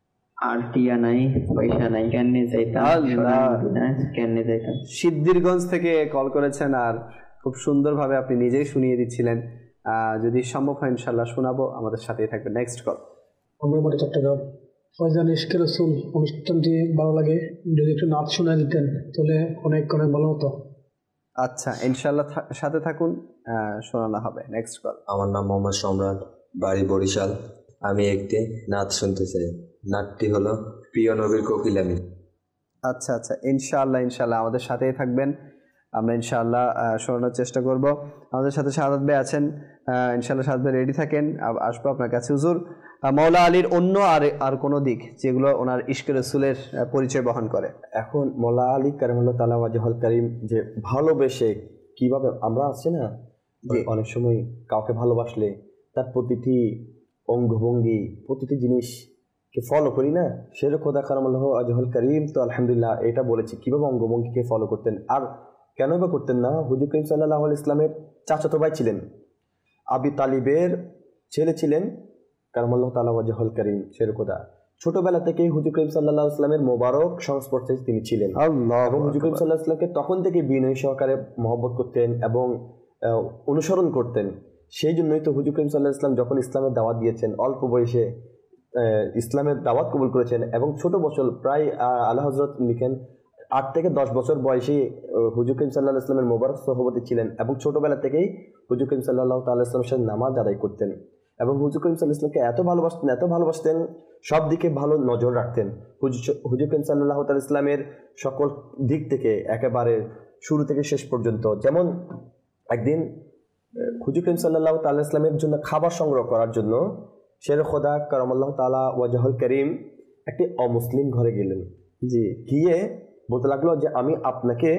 আর টিয়া নাই পয়সা নাই, কেনে যাইতাম সোনার মদিনায়, কেনে যাইতাম। সিদ্ধিরগঞ্জ থেকে কল করেছেন আর খুব সুন্দরভাবে আপনি নিজেই শুনিয়ে দিচ্ছিলেন। আহ, যদি সম্ভব হয় ইনশাআল্লাহ শোনাবো, আমাদের সাথেই থাকবে। Next call. আমার বাড়ি চট্টগ্রাম। ফয়জান ইশকে রসুল অনুষ্ঠানটি ভালো লাগে, যদি একটু নাচ শোনা দিতেন তাহলে অনেক অনেক ভালো হতো। আচ্ছা, ইনশাআল্লাহ থা- সাথে থাকুন, আহ, শোনানো হবে। Next call. আমার নাম মোহাম্মদ সম্রাট, বাড়ি বরিশাল। আমি একটি নাচ শুনতে চাই। নাচটি হলো প্রিয় নবীর কোকিলামি। আচ্ছা আচ্ছা, ইনশাআল্লাহ ইনশাআল্লাহ আমাদের সাথেই থাকবেন। আমরা ইনশাআল্লাহ আহ, শোনানোর চেষ্টা করব। আমাদের সাথে শাহাদাত ভাই আছেন, আহ, ইনশাআল্লাহ শাহাদাত ভাই রেডি থাকেন, আব- আসবো আপনার কাছে। হুজুর, আহ, মাওলা আলীর অন্য আর আর কোনো দিক যেগুলো ওনার ইশকে রসুলের আহ, পরিচয় বহন করে? এখন মোল্লা আলী কারিমুল্লাহ তাআলা ওয়াজহুল কারীম যে ভালোবেসে কিভাবে আমরা আছি না, যে অনেক সময় কাউকে ভালোবাসলে তার প্রতিটি অঙ্গভঙ্গি, প্রতিটি জিনিসকে ফলো করি না, সেরকম খোদা কারিমুল্লাহ ওয়াজহুল কারীম তো আলহামদুলিল্লাহ এটা বলেছি কিভাবে অঙ্গভঙ্গিকে ফলো করতেন। আর কেন বা করতেন না? হুজুর করিম সাল্লাল্লাহু আলাইহি ইসলামের চাচাতো ভাই ছিলেন, আবি তালিবের ছেলে ছিলেন কারিমুল্লাহ তাআলা ওয়াজহুল কারীম শেরখোদা। ছোটবেলা থেকেই হুজুর করিম সাল্লাল্লাহু আলাইহি ইসলামের মোবারক সংস্পর্শে তিনি ছিলেন। আল্লাহ, এবং হুজুর করিম সাল্লাল্লাহু আলাইহি ইসলামকে তখন থেকে বিনয় সহকারে মহব্বত করতেন এবং আহ, অনুসরণ করতেন। সেই জন্যই তো হুজুর করিম সাল্লাল্লাহু আলাইহি ইসলাম যখন ইসলামের দাওয়াত দিয়েছেন, অল্প বয়সে আহ, ইসলামের দাওয়াত কবুল করেছেন এবং ছোট বছর প্রায় আহ, আলা হযরত লিখেন আট থেকে দশ বছর বয়সে হুজুর করিম সাল্লাল্লাহু আলাইহি ইসলামের মোবারক সহবতী ছিলেন এবং ছোটবেলা থেকেই হুজুর করিম সাল্লাল্লাহু তাআলা ইসলামের সাথে নামাজ আদায় করতেন এবং হুজুর করিম সাল্লাল্লাহু আলাইহি ইসলামকে এত ভালোবাসতেন এত ভালোবাসতেন সব দিকে ভালো নজর রাখতেন। হুজুর হুজুর করিম সাল্লাল্লাহু তাআলা ইসলামের সকল দিক থেকে একেবারে শুরু থেকে শেষ পর্যন্ত। যেমন একদিন হুজুর করিম সাল্লাল্লাহু তাআলা ইসলামের জন্য খাবার সংগ্রহ করার জন্য শেরখোদা কারামাল্লাহু তাআলা ওয়াজহুল কারীম একটি অমুসলিম ঘরে গেলেন। জি, গিয়ে বলতে লাগলো যে আমি আপনাকে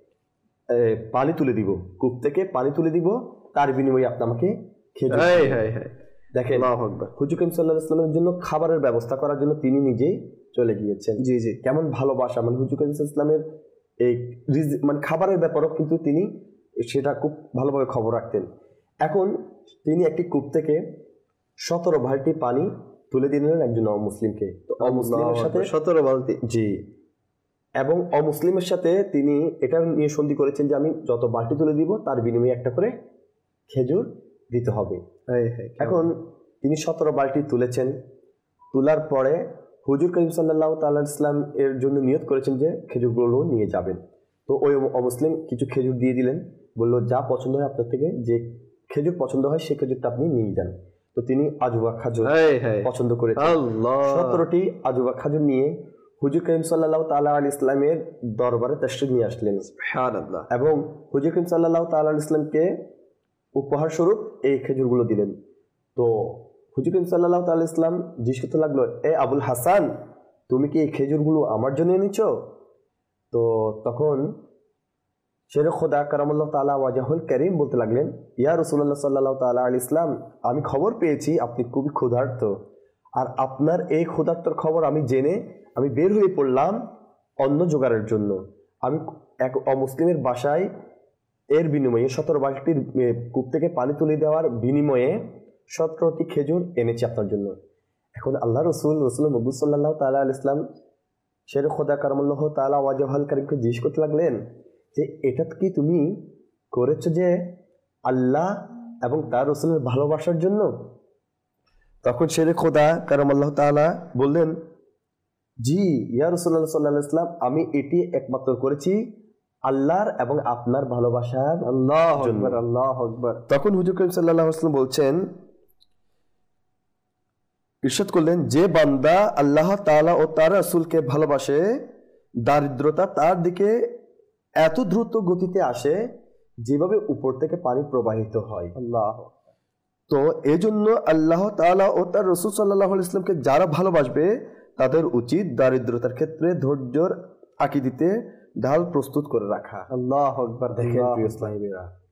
পানি তুলে দিব, কূপ থেকে পানি তুলে দিব, তার বিনিময়ে আপনি আমাকে খেজুর দিবেন। দেখেন, হুজুর করিম সাল্লাল্লাহু আলাইহি ইসলামের জন্য খাবারের ব্যবস্থা করার জন্য তিনি নিজেই চলে গিয়েছেন। জি জি, কেমন ভালোবাসা! মানে হুজুর করিম সাল্লাল্লাহু আলাইহি ইসলামের এই মানে খাবারের ব্যাপারেও কিন্তু তিনি সেটা খুব ভালোভাবে খবর রাখতেন। এখন তিনি একটি কূপ থেকে সতেরো বালতি পানি তুলে দিলেন একজন অমুসলিমকে। তো অমুসলিমের সাথে সতেরো বালতি, জি, এবং অমুসলিমের সাথে তিনি এটা নিয়ে সন্ধি করেছেন যে আমি যত বালতি তুলে দিব তার বিনিময়ে একটা করে খেজুর দিতে হবে। এখন তিনি সতেরো বালতি তুলেছেন, তোলার পরে হুজুর করিম সাল্লাল্লাহু তাআলা ইসলাম এর জন্য নিয়ত করেছেন যে খেজুরগুলো নিয়ে যাবেন। তো ওই অমুসলিম কিছু খেজুর দিয়ে দিলেন, বললো যা পছন্দ হয় আপনার থেকে, যে খেজুর পছন্দ হয় সেই খেজুরটা আপনি নিয়ে যান। তো তিনি আজুবা খাজুর পছন্দ করেছেন, সতেরোটি আজুবা খাজুর নিয়ে হুজুর করিম সাল্লাল্লাহু তাআলা আলাইহি ইসলামের দরবারে তাশরীফ নিয়ে আসলেন। সুবহানাল্লাহ। এবং হুজুর করিম সাল্লাল্লাহু তাআলা আলাইহি ইসলামকে উপহার স্বরূপ এই খেজুরগুলো দিলেন। তো হুজুর করিম সাল্লাল্লাহু তাআলা আলাইহি ইসলাম জিজ্ঞেস করতে লাগলো, এ আবুল হাসান, তুমি কি এই খেজুরগুলো আমার জন্য এনেছ? তো তখন শেরখোদা কারামাল্লাহু তাআলা ওয়াজহুল কারীম বলতে লাগলেন, ইয়া রাসূলুল্লাহ সাল্লাল্লাহু তাআলা আলাইহি ইসলাম, আমি খবর পেয়েছি আপনি খুবই ক্ষুধার্ত, আর আপনার এই ক্ষুধার্তর খবর আমি জেনে আমি বের হয়ে পড়লাম অন্ন জোগাড়ের জন্য। আমি এক অমুসলিমের বাসায় এর বিনিময়ে সতেরো বালতির কূপ থেকে পানি তুলে দেওয়ার বিনিময়ে সতেরোটি খেজুর এনেছি আপনার জন্য। এখন আল্লাহ রসুল রসুল মকবুল সাল্লাল্লাহু তাআলা আলাইহি ইসলাম শেরখোদা কারামাল্লাহু তাআলা ওয়াজহুল কারীমকে জিজ্ঞেস করতে লাগলেন যে এটা কি তুমি করেছো যে আল্লাহ এবং তার রসুলের ভালোবাসার জন্য? তখন শেরখোদা কারামাল্লাহু তাআলা বললেন, জি ইয়া রাসূলুল্লাহ সাল্লাল্লাহু আলাইহি ওয়াসাল্লাম, আমি এটি একমাত্র করেছি আল্লাহর এবং আপনার ভালোবাসার। আল্লাহু আকবার, আল্লাহু আকবার। তখন হুজুর করিম সাল্লাল্লাহু আলাইহি ওয়াসাল্লাম বলছেন, ইরশাদ করলেন, যে বান্দা আল্লাহ তাআলা ও তার রাসূলকে ভালোবাসে, দারিদ্রতা তার দিকে এত দ্রুত গতিতে আসে যেভাবে উপর থেকে পানি প্রবাহিত হয়। আল্লাহ। তো এই জন্য আল্লাহ তাআলা ও তার রাসূল সাল্লাল্লাহু আলাইহি ওয়াসাল্লামকে যারা ভালোবাসবে তাদের উচিত দারিদ্রতার ক্ষেত্রে ধৈর্যর আঁকি দিতে ঢাল প্রস্তুত করে রাখা। আল্লাহু আকবার। দেখেন প্রিয় ইসলামীরা,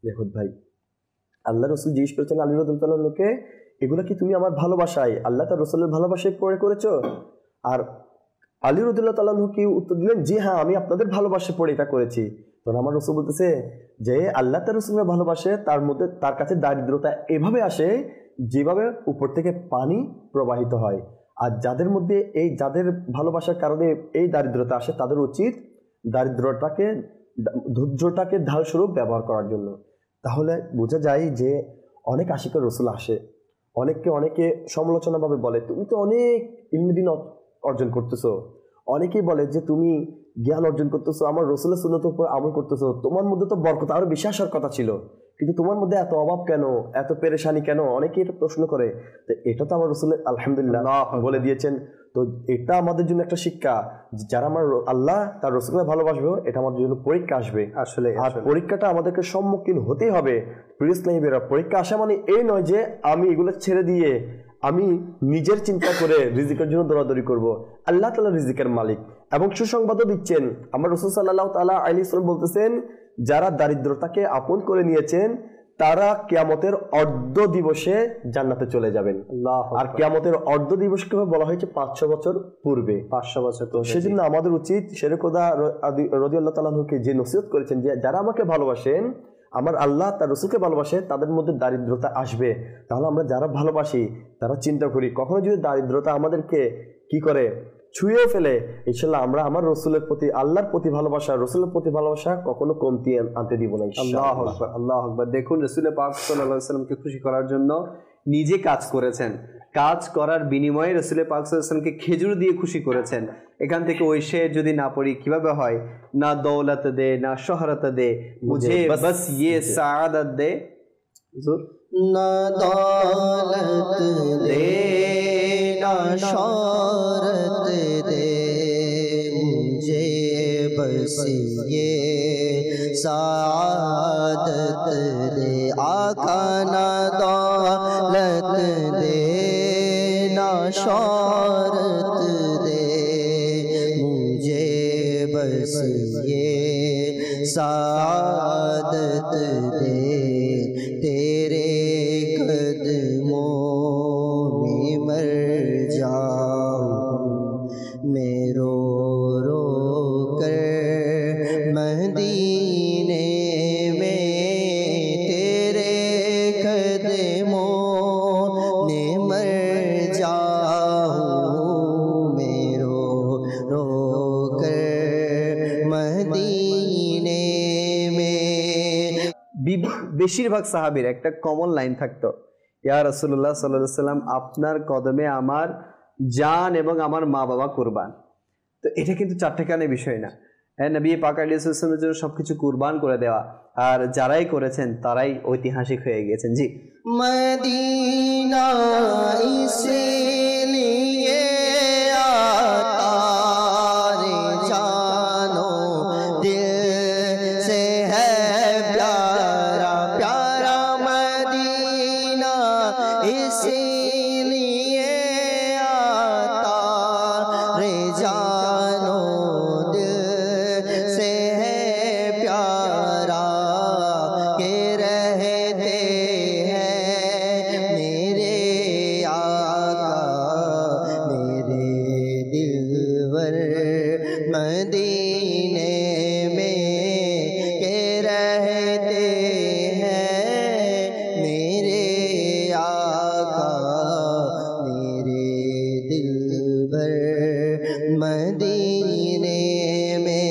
দেখো ভাই, আল্লাহ রসুল জিজ্ঞেস করেছেন আলী রাদিয়াল্লাহু আনহুকে, এগুলো কি তুমি আমার ভালোবাসায়, আল্লাহ তার রসুলের ভালোবাসায় পড়ে করেছো? আর আলী রাদিয়াল্লাহু আনহু কি উত্তর দিলেন, জি হ্যাঁ, আমি আপনাদের ভালোবাসে পড়ে এটা করেছি। তখন আমার রসুল বলতেছে যে আল্লাহ তার রসুলের ভালোবাসে, তার মধ্যে তার কাছে দারিদ্রতা এভাবে আসে যেভাবে উপর থেকে পানি প্রবাহিত হয়। আর যাদের মধ্যে এই যাদের ভালোবাসার কারণে এই দারিদ্রতা আসে, তাদের উচিত দারিদ্রটাকে ধৈর্যটাকে ঢালস্বরূপ ব্যবহার করার জন্য। তাহলে বোঝা যায় যে অনেক আশিকের রসুল আসে, অনেককে অনেকে সমালোচনাভাবে বলে তুমি তো অনেক ইলমুদ্দিন অর্জন করতেছো, অনেকেই বলে যে তুমি জ্ঞান অর্জন করতেছো, আমার রসুলের সুন্নতের উপর আমল করতেছো, তোমার মধ্যে তো বরকত আরো বেশি আসার কথা ছিল, কিন্তু তোমার মধ্যে এত অভাব কেন, এত পেরেশানি কেন? অনেকে এটা প্রশ্ন করে। তো এটা তো আমার রসুলের আলহামদুলিল্লাহ বলে দিয়েছেন। তো এটা আমাদের জন্য একটা শিক্ষা, যারা আমার আল্লাহ তার রসুলকে ভালোবাসবে, এটা আমাদের জন্য পরীক্ষা আসবে আসলে। আর পরীক্ষাটা আমাদেরকে সম্মুখীন হতেই হবে। প্রিয় ইসলামীরা, পরীক্ষা আসা মানে এই নয় যে আমি এগুলো ছেড়ে দিয়ে আমি নিজের চিন্তা করে রিজিকের জন্য দৌড়াদৌড়ি করব। আল্লাহ তাআলা রিজিকের মালিক এবং সুসংবাদও দিচ্ছেন। আমার রাসূল সাল্লাল্লাহু তাআলা আলাইহি ওয়াসাল্লাম বলতেছেন, যারা দারিদ্রতাকে আপন করে নিয়েছেন তারা কিয়ামতের অর্ধ দিবসে জান্নাতে চলে যাবেন। আর কিয়ামতের অর্ধ দিবসকে বলা হয়েছে পাঁচশো বছর পূর্বে, পাঁচশো বছর। তো সেজন্য আমাদের উচিত শেরেখোদা রাদিয়াল্লাহু তাআলা আনহুকে যে নসিহত করেছেন যে যারা আমাকে ভালোবাসেন, আমার আল্লাহ তার রসুলকে ভালোবাসে, তাদের মধ্যে দারিদ্রতা আসবে। তাহলে আমরা যারা ভালোবাসি তারা চিন্তা করি, কখনো যদি দারিদ্রতা আমাদেরকে কি করে ছুঁয়েও ফেলে, ইনশাল্লাহ আমরা আমার রসুলের প্রতি, আল্লাহর প্রতি ভালোবাসা, রসুলের প্রতি ভালোবাসা কখনো কমতি আনতে দিব না। আল্লাহু আকবার, আল্লাহু আকবার। দেখুন, রাসূল পাক সাল্লাল্লাহু আলাইহি ওয়াসাল্লামকে খুশি করার জন্য নিজে কাজ করেছেন, কাজ করার বিনিময়ে রাসূল পাক সাল্লাল্লাহু আলাইহি ওয়াসাল্লামকে খেজুর দিয়ে খুশি করেছেন। এখান থেকে ওই শের যদি না পড়ি কিভাবে হয়, না দৌলত দে না শহরত দে, মুঝে বস ইয়ে সাআদত দে, হুজুর না দৌলত দে না শহরত দে, मुझे बस ये सादत दे। आका ना दौलत दे ना शौहरत दे, मुझे बस ये सादत दे। तेरे कदमों में मर जाऊं मैं रो रो कर मदीने में, तेरे कदमों में मर जाऊं मैं रो रो कर मदीने में। বেশিরভাগ সাহাবীর একটা কমন লাইন থাকতো, ইয়া রাসূলুল্লাহ সাল্লাল্লাহু আলাইহি ওয়াসাল্লাম, আপনার কদমে আমার জান এবং আমার মা বাবা কুরবান। তো এটা কিন্তু চারটেখানে বিষয় না, হ্যাঁ, নবী পাক আলাইহিস সালামের জন্য সবকিছু কুরবান করে দেওয়া। আর যারাই করেছেন তারাই ঐতিহাসিক হয়ে গিয়েছেন। জি, मदीना इसलिए आता रे जानो दिल से है प्यारा प्यारा, मदीना इसलिए आता रे जानो दिल से है प्यारा, के रहते हैं मेरे आका मेरे दिलवर मदीने में, के रहते हैं मेरे आका मेरे दिलवर मदीने में।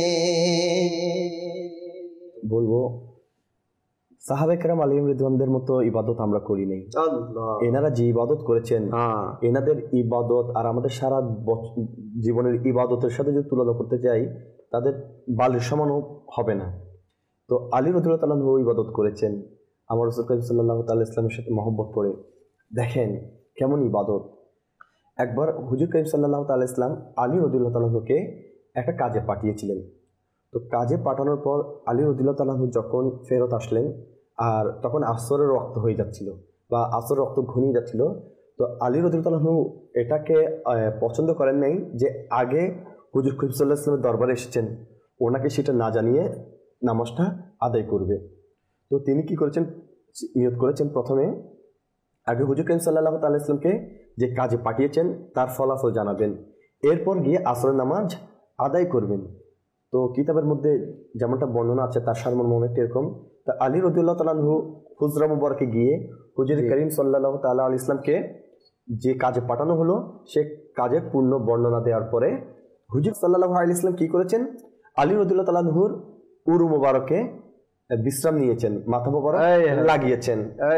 বলবো সাহাবে কেরাম আলাইহিম রিদওয়ানদের মতো ইবাদত আমরা করি নাই। এনারা যে ইবাদত করেছেন, এনাদের ইবাদত আর আমাদের সারা জীবনের ইবাদতের সাথে যদি তুলনা করতে চাই, তাদের বালির সমানও হবে না। তো আলী রাদিয়াল্লাহু তাআলা আনহু ইবাদত করেছেন আমার রাসূল করিম সাল্লাল্লাহু তাআলা ইসলামের সাথে মহব্বত করে। দেখেন কেমন ইবাদত। একবার হুজুর করিম সাল্লাল্লাহু তাআলা ইসলাম আলী রাদিয়াল্লাহু তাআলা আনহুকে একটা কাজে পাঠিয়েছিলেন। তো কাজে পাঠানোর পর আলী রাদিয়াল্লাহু তাআলা আনহু যখন ফেরত আসলেন, আর তখন আসরের রক্ত হয়ে যাচ্ছিল বা আসরের রক্ত ঘনিয়ে যাচ্ছিল, তো আলী রাদিয়াল্লাহু তাআলা আনহু এটাকে পছন্দ করেন নাই যে আগে হুজুর করিম সাল্লাল্লাহু আলাইহি ওয়াসাল্লামের দরবারে এসেছেন, ওনাকে সেটা না জানিয়ে নামাজটা আদায় করবে। তো তো তিনি কি করেছেন, নিয়ত করেছেন প্রথমে আগে হুজুর করিম সাল্লাল্লাহু তাআলা ইসলামকে যে কাজে পাঠিয়েছেন তার ফলাফল জানাবেন, এরপর গিয়ে আসরের নামাজ আদায় করবেন। তো কিতাবের মধ্যে যেমনটা বর্ণনা আছে তার সারমর্ম অনেকটা এরকম। তা আলী রাদিয়াল্লাহু তাআলা আনহু হুজরা মুবারকে গিয়ে হুজুর করিম সাল্লাল্লাহু তাআলা আলাইহি ইসলামকে যে কাজে পাঠানো হলো সে কাজের পূর্ণ বর্ণনা দেওয়ার পরে হুজুর সাল্লাল্লাহু আলাইহি ইসলাম কি করেছেন, আলী রাদিয়াল্লাহু তাআলা আনহুর উরু মুবারকে বিশ্রাম নিয়েছেন, মাথা মুবারক লাগিয়েছেন।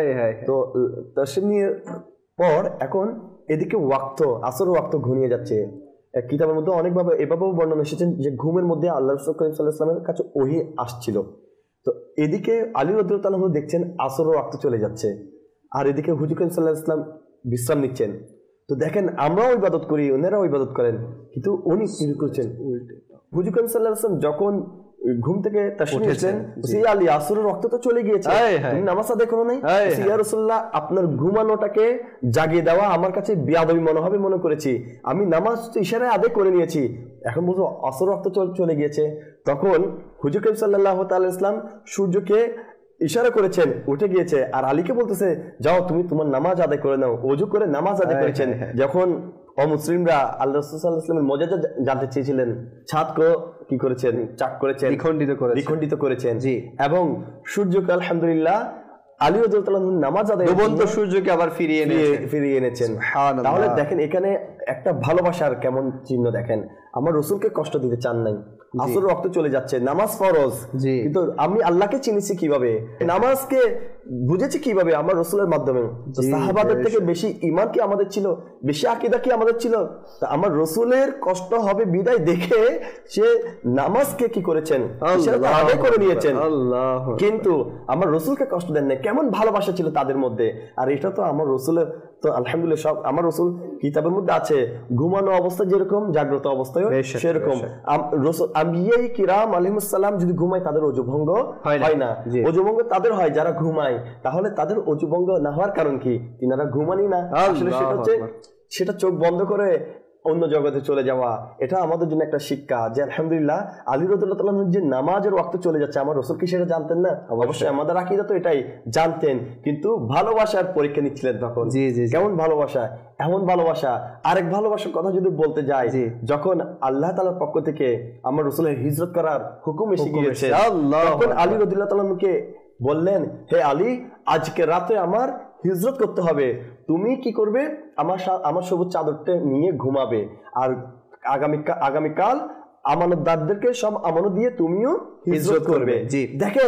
তো তাশরিফ নিয়ে পর এখন এদিকে ওয়াক্ত আসর ওয়াক্ত ঘনিয়ে যাচ্ছে। কিতাবের মধ্যে অনেকভাবে এভাবেও বর্ণনা এসেছেন যে ঘুমের মধ্যে আল্লাহ রাসূল করিম সাল্লাল্লাহু আলাইহি ওয়াসাল্লামের কাছে ওহী আসছিল। তো এদিকে আলী রাদিয়াল্লাহু তাআলা আনহু দেখছেন আসর ওয়াক্ত চলে যাচ্ছে, আর এদিকে হুজুর করিম সাল্লাল্লাহু আলাইহি ওয়াসাল্লাম বিশ্রাম নিচ্ছেন। তো দেখেন আমরাও ইবাদত করি, ওনারাও ইবাদত করেন, কিন্তু উনি কি করছেন উল্টে। হুজুর করিম সাল্লাল্লাহু আলাইহি ওয়াসাল্লাম যখন ঘুম থেকে তাশরিফ নিয়েছেন, সেই আলী আসরের রক্ত তো চলে গিয়েছে, তুমি নামাজ আদায় করো নাই? ইয়া রাসূলুল্লাহ, আপনার ঘুমানোটাকে জাগিয়ে দেওয়া আমার কাছে বেয়াদবি মনে হবে মনে করেছি, আমি নামাজ ইশারায় আদায় করে নিয়েছি, এখন বলছো আসর রক্ত চলে গিয়েছে। তখন হুজুর করিম সাল্লাল্লাহু তাআলা ইসলাম সূর্যকে ইশারা করেছেন, উঠে গিয়েছে, আর আলীকে বলতেছে যাও তুমি তোমার নামাজ আদায় করে নাও, ওযু করে নামাজ আদায় করেছেন। যখন অমুসলিমরা আল্লাহ রাসূল সাল্লাল্লাহু আলাইহি ওয়াসাল্লামের মর্যাদা জানতে চেয়েছিলেন, ছাদকে কি করেছেন, চাক করেছেন, দ্বিখণ্ডিত করেছেন দ্বিখণ্ডিত করেছেন এবং সূর্যকে আলহামদুলিল্লাহ আলী রাদিয়াল্লাহু তাআলা নামাজ আদায় ডুবন্ত সূর্যকে আবার ফিরিয়ে এনেছেন ফিরিয়ে এনেছেন সুবহানাল্লাহ। তাহলে দেখেন এখানে একটা ভালোবাসার কেমন চিহ্ন দেখেন, আমার রাসূলকে কষ্ট দিতে চান নাই, আসর রক্ত চলে যাচ্ছে, নামাজ ফরজ, কিন্তু আমি আল্লাহকে চিনেছি কিভাবে, নামাজকে বুঝেছি কিভাবে, আমার রাসূলের মাধ্যমে। তো সাহাবাদের থেকে বেশি ঈমান কি আমাদের ছিল, বেশি আকীদা কি আমাদের ছিল? তা আমার রাসূলের কষ্ট হবে বিদায় দেখে সে নামাজকে কি করেছেন, সেটা আদায় করে নিয়েছেন। আল্লাহু কিন্তু আমার রাসূলকে কষ্ট দেন না, কেমন ভালোবাসা ছিল তাদের মধ্যে। আর এটা তো আমার রাসূলের তো আলহামদুলিল্লাহ সব আমার রাসূল কিতাবের মধ্যে আছে, ঘুমানো অবস্থা যেরকম জাগ্রত অবস্থায় সেরকম। রাসূল আম্বিয়া কিরাম আলাইহিস সালাম যদি ঘুমায় তাদের ওযু ভঙ্গ হয় না, ওযু ভঙ্গ তাদের হয় যারা ঘুমায়। তাহলে তাদের ওযু ভঙ্গ না হওয়ার কারণ কি? তিনারা ঘুমানি না, আসলে সেটা হচ্ছে সেটা চোখ বন্ধ করে অন্য জগতে চলে যাওয়া। এটা আমাদের জন্য একটা শিক্ষা যে আলহামদুলিল্লাহ আলী রাদিয়াল্লাহু তাআলা যে নামাজের ওয়াক্ত চলে যাচ্ছে, আমার রাসূল কি সেটা জানতেন না? অবশ্যই আমাদের আকীদা তো এটাই, জানতেন, কিন্তু ভালোবাসার পরীক্ষা নিচ্ছিলেন তখন। জি জি কেমন ভালোবাসা, এমন ভালোবাসা। আরেক ভালোবাসার কথা যদি বলতে যাই, যখন আল্লাহ তাআলার পক্ষ থেকে আমার রাসূলের হিজরত করার হুকুম এসে গিয়েছে, তখন আলী রাদিয়াল্লাহু তাআলাকে বললেন, হে আলী, আজকে রাতে আমার হিজরত করতে হবে, তুমি কি করবে, আমার আমার সবুজ চাদরটা নিয়ে ঘুমাবে, আর আগামীকাল আগামীকাল আমানতদারদেরকে সব আমানত দিয়ে তুমিও হিজরত করবে। জি দেখেন,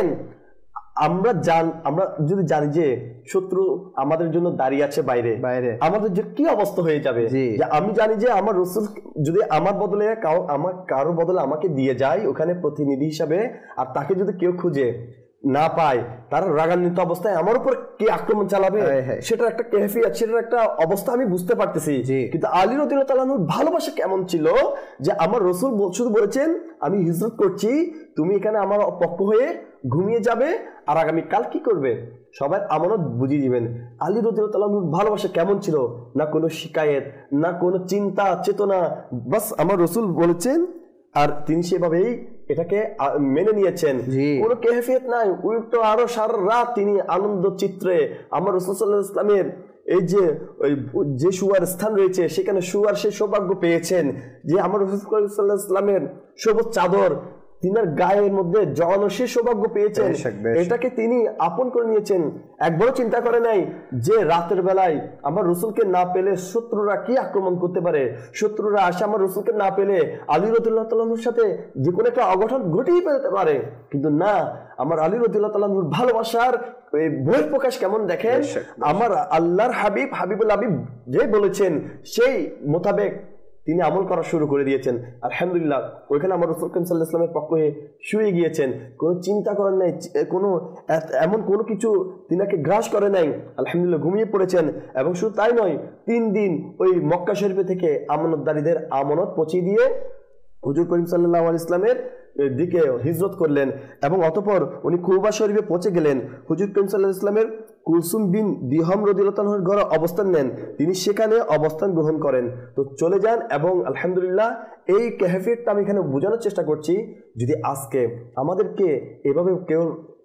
আমরা জান আমরা যদি জানি যে শত্রু আমাদের জন্য দাঁড়িয়ে আছে বাইরে বাইরে আমাদের যে কি অবস্থা হয়ে যাবে, যে আমি জানি যে আমার রাসূল যদি আমার বদলে কাউ আমার কারো বদলে আমাকে দিয়ে যায় ওখানে প্রতিনিধি হিসাবে, আর তাকে যদি কেউ খুঁজে না পায়, তারা রাগান্বিত অবস্থায় আমার উপর কি আক্রমণ চালাবে, সেটা একটা कैफियत, সেটার একটা অবস্থা আমি বুঝতে পারতেছি। কিন্তু আলী রাদিয়াল্লাহু তাআলা আনহুর ভালোবাসা কেমন ছিল যে আমার রাসূল শুধু বলেছেন আমি হিজরত করছি, তুমি এখানে আমার পক্ষ হয়ে ঘুমিয়ে যাবে, আর আগামী কাল কি করবে সবার আমানত বুঝিয়ে দিবেন। আলী রাদিয়াল্লাহু তাআলা আনহুর ভালোবাসা কেমন ছিল, না কোনো শিকায়েত, না কোনো চিন্তা চেতনা, বাস আমার রাসূল বলেছেন আর তিনি সেভাবেই এটাকে মেনে নিয়েছেন, কোনো कैफियत নাই, উল্টো আরো সারা রাত তিনি আনন্দ চিত্রে আমার রাসূল সাল্লাল্লাহু আলাইহি ওয়াসাল্লামের এই যে ওই যে শুয়ার স্থান রয়েছে সেখানে শুয়ার সে সৌভাগ্য পেয়েছেন, যে আমার রাসূল সাল্লাল্লাহু আলাইহি ওয়াসাল্লামের সবুজ চাদর তিনার গায়ের মধ্যে জড়ানো সে সৌভাগ্য পেয়েছেন, এটাকে তিনি আপন করে নিয়েছেন। একবারও চিন্তা করে নাই যে রাতের বেলায় আমার রাসূলকে না পেলে শত্রুরা কি আক্রমণ করতে পারে, শত্রুরা আসে আমার রাসূলকে না পেলে আলী রাদিয়াল্লাহু তাআলা আনহুর সাথে যে কোনো একটা অঘটন ঘটিয়ে ফেলতে পারে, কিন্তু না, আমার আলী রাদিয়াল্লাহু তাআলা আনহুর ভালোবাসার এই বহিঃপ্রকাশ কেমন দেখেন। আমার আল্লাহর হাবিব হাবিবুল হাবিব যে বলেছেন সেই মোতাবেক তিনি আমল করা শুরু করে দিয়েছেন। আলহামদুলিল্লাহ ওইখানে আমার রাসূল সাল্লাল্লাহু আলাইহি ওয়াসাল্লামের পক্ষ হয়ে শুয়ে গিয়েছেন, কোনো চিন্তা করেন নাই, কোনো এমন কোনো কিছু তিনাকে গ্রাস করে নাই, আলহামদুলিল্লাহ ঘুমিয়ে পড়েছেন। এবং শুধু তাই নয়, তিন দিন ওই মক্কা শরীফে থেকে আমানতদারীদের আমানত পৌঁছে দিয়ে হুজুর করিম সাল্লাল্লাহু আলাইহি ওয়াসাল্লামের দিকে হিজরত করলেন, এবং অতঃপর উনি কুবা শরীফে পৌঁছে গেলেন। হুজুর করিম সাল্লাল্লাহু আলাইহি ওয়াসাল্লামের কুলসুম বিন দিহাম রাদিয়াল্লাহু আনহুর ঘরে অবস্থান নেন, তিনি সেখানে অবস্থান গ্রহণ করেন, তো চলে যান। এবং আলহামদুলিল্লাহ এই कैफियतটা আমি এখানে বোঝানোর চেষ্টা করছি, যদি আজকে আমাদেরকে এভাবে কেউ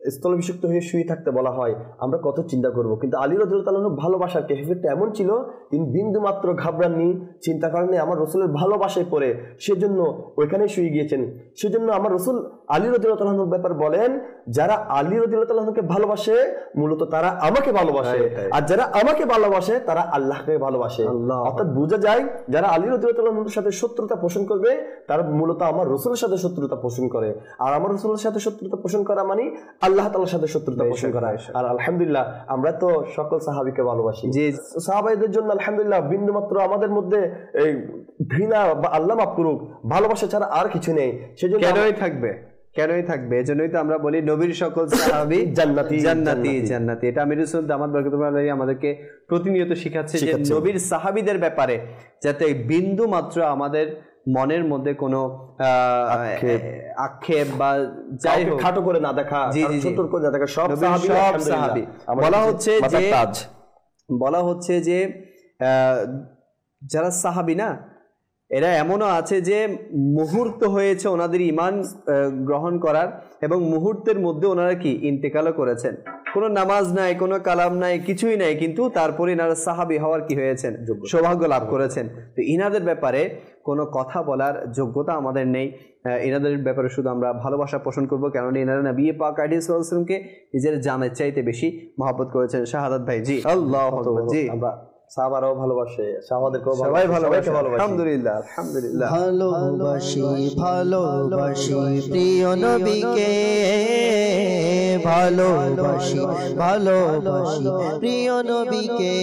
স্থলাভিষিক্ত হয়ে শুয়ে থাকতে বলা হয় আমরা কত চিন্তা করব, কিন্তু আলী রাদিয়াল্লাহু তাআলার ভালোবাসার ক্যাফিয়াতটা এমন ছিল তিনি বিন্দু মাত্র ঘাবড়াননি, চিন্তা করেননি আমার রসুলের ভালোবাসায় পড়ে সেজন্য ওইখানে শুয়ে গিয়েছেন। সেজন্য আমার রসুল আলী রাদিয়াল্লাহু তাআলার ব্যাপার বলেন যারা আলী রাদিয়াল্লাহু তাআলাকে ভালোবাসে মূলত তারা আমাকে ভালোবাসে, আর যারা আমাকে ভালোবাসে তারা আল্লাহকে ভালোবাসে। অর্থাৎ বোঝা যায় যারা আলী রাদিয়াল্লাহু তাআলার সাথে শত্রুতা পোষণ করবে তারা মূলত আমার রসুলের সাথে শত্রুতা পোষণ করে, আর আমার রসুলের সাথে শত্রুতা পোষণ করা মানে আল্লাহ তাআলার সাথে শত্রুতা পোষণ করা। আর আলহামদুলিল্লাহ আমরা তো সকল সাহাবীকে ভালোবাসি, যে সাহাবাইদের জন্য আলহামদুলিল্লাহ বিন্দুমাত্র আমাদের মধ্যে এই ঘৃণা বা আল্লাহ মাফ করুক ভালোবাসা ছাড়া আর কিছু নেই। সেজন্য কেনই থাকবে কেনই থাকবে এজন্যই তো আমরা বলি নবীর সকল সাহাবী জান্নাতি জান্নাতি জান্নাতি। এটা আমির রাসূল দামাত বরকতুল্লাহ আলাইহি আমাদেরকে প্রতিনিয়ত শিখাচ্ছে যে নবীর সাহাবীদের ব্যাপারে যাতে বিন্দু মাত্র আমাদের মনের মধ্যে কোনো আক্ষেপ বা যাই হোক খাটো করে না দেখা, ছোট করে না দেখা, সব সাহাবী সব সাহাবী বলা হচ্ছে যে বলা হচ্ছে যে যারা সাহাবী না এরা এমনও আছে যে মুহূর্ত হয়েছে ওনাদের ঈমান গ্রহণ করার এবং মুহূর্তের মধ্যে ওনারা কি ইন্তেকালও করেছেন, কোনো নামাজ নাই কোনো কালাম নাই কিছুই নাই, কিন্তু তারপরে এনারা সাহাবী হওয়ার কি হয়েছেন সৌভাগ্য লাভ করেছেন। তো ইনাদের ব্যাপারে কোনো কথা বলার যোগ্যতা আমাদের নেই, এনাদের ব্যাপারে শুধু আমরা ভালোবাসা পোষণ করবো, কেননা এনারা নবী পাক আলাইহিস সালামকে নিজের জানের চাইতে বেশি মহব্বত করেছেন। শাহাদাত ভাই জি আল্লাহু আকবার। জি আমরা সাহাবারাও ভালোবাসে, সাহাবাদেরকেও সবাই ভালোবাসে, আলহামদুলিল্লাহ আলহামদুলিল্লাহ। ভালোবাসি ভালোবাসি প্রিয় নবীকে, ভালোবাসি ভালোবাসি প্রিয় নবীকে,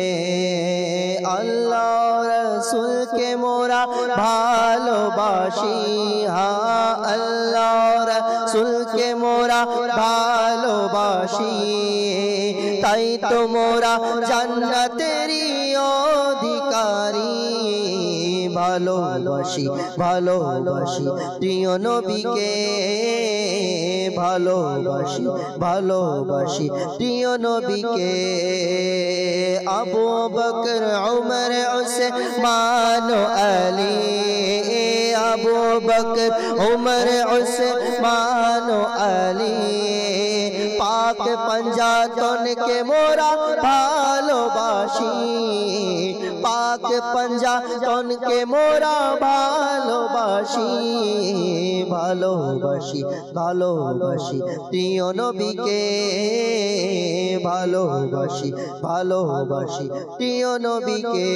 আল্লাহ রাসূলকে মোরা ভালোবাসি, হা আল্লাহ রাসূলকে মোরা ভালোবাসি, তাই তো মোরা জান্নাতেরই অধিকারী। ভালোবাসি ভালোবাসি প্রিয় নবীকে, ভালোবাসি ভালোবাসি প্রিয় নবীকে, আবু বকর উমর উসমান আলী, আবু বকর উমর উসমান আলী, পাক पंजातन के मोरा भालोबासी पाक पंजातन के मोरा भालोबासी भालोबासी भालोबासी प्रिय नबी के भालोबासी भालोबासी प्रिय नबी के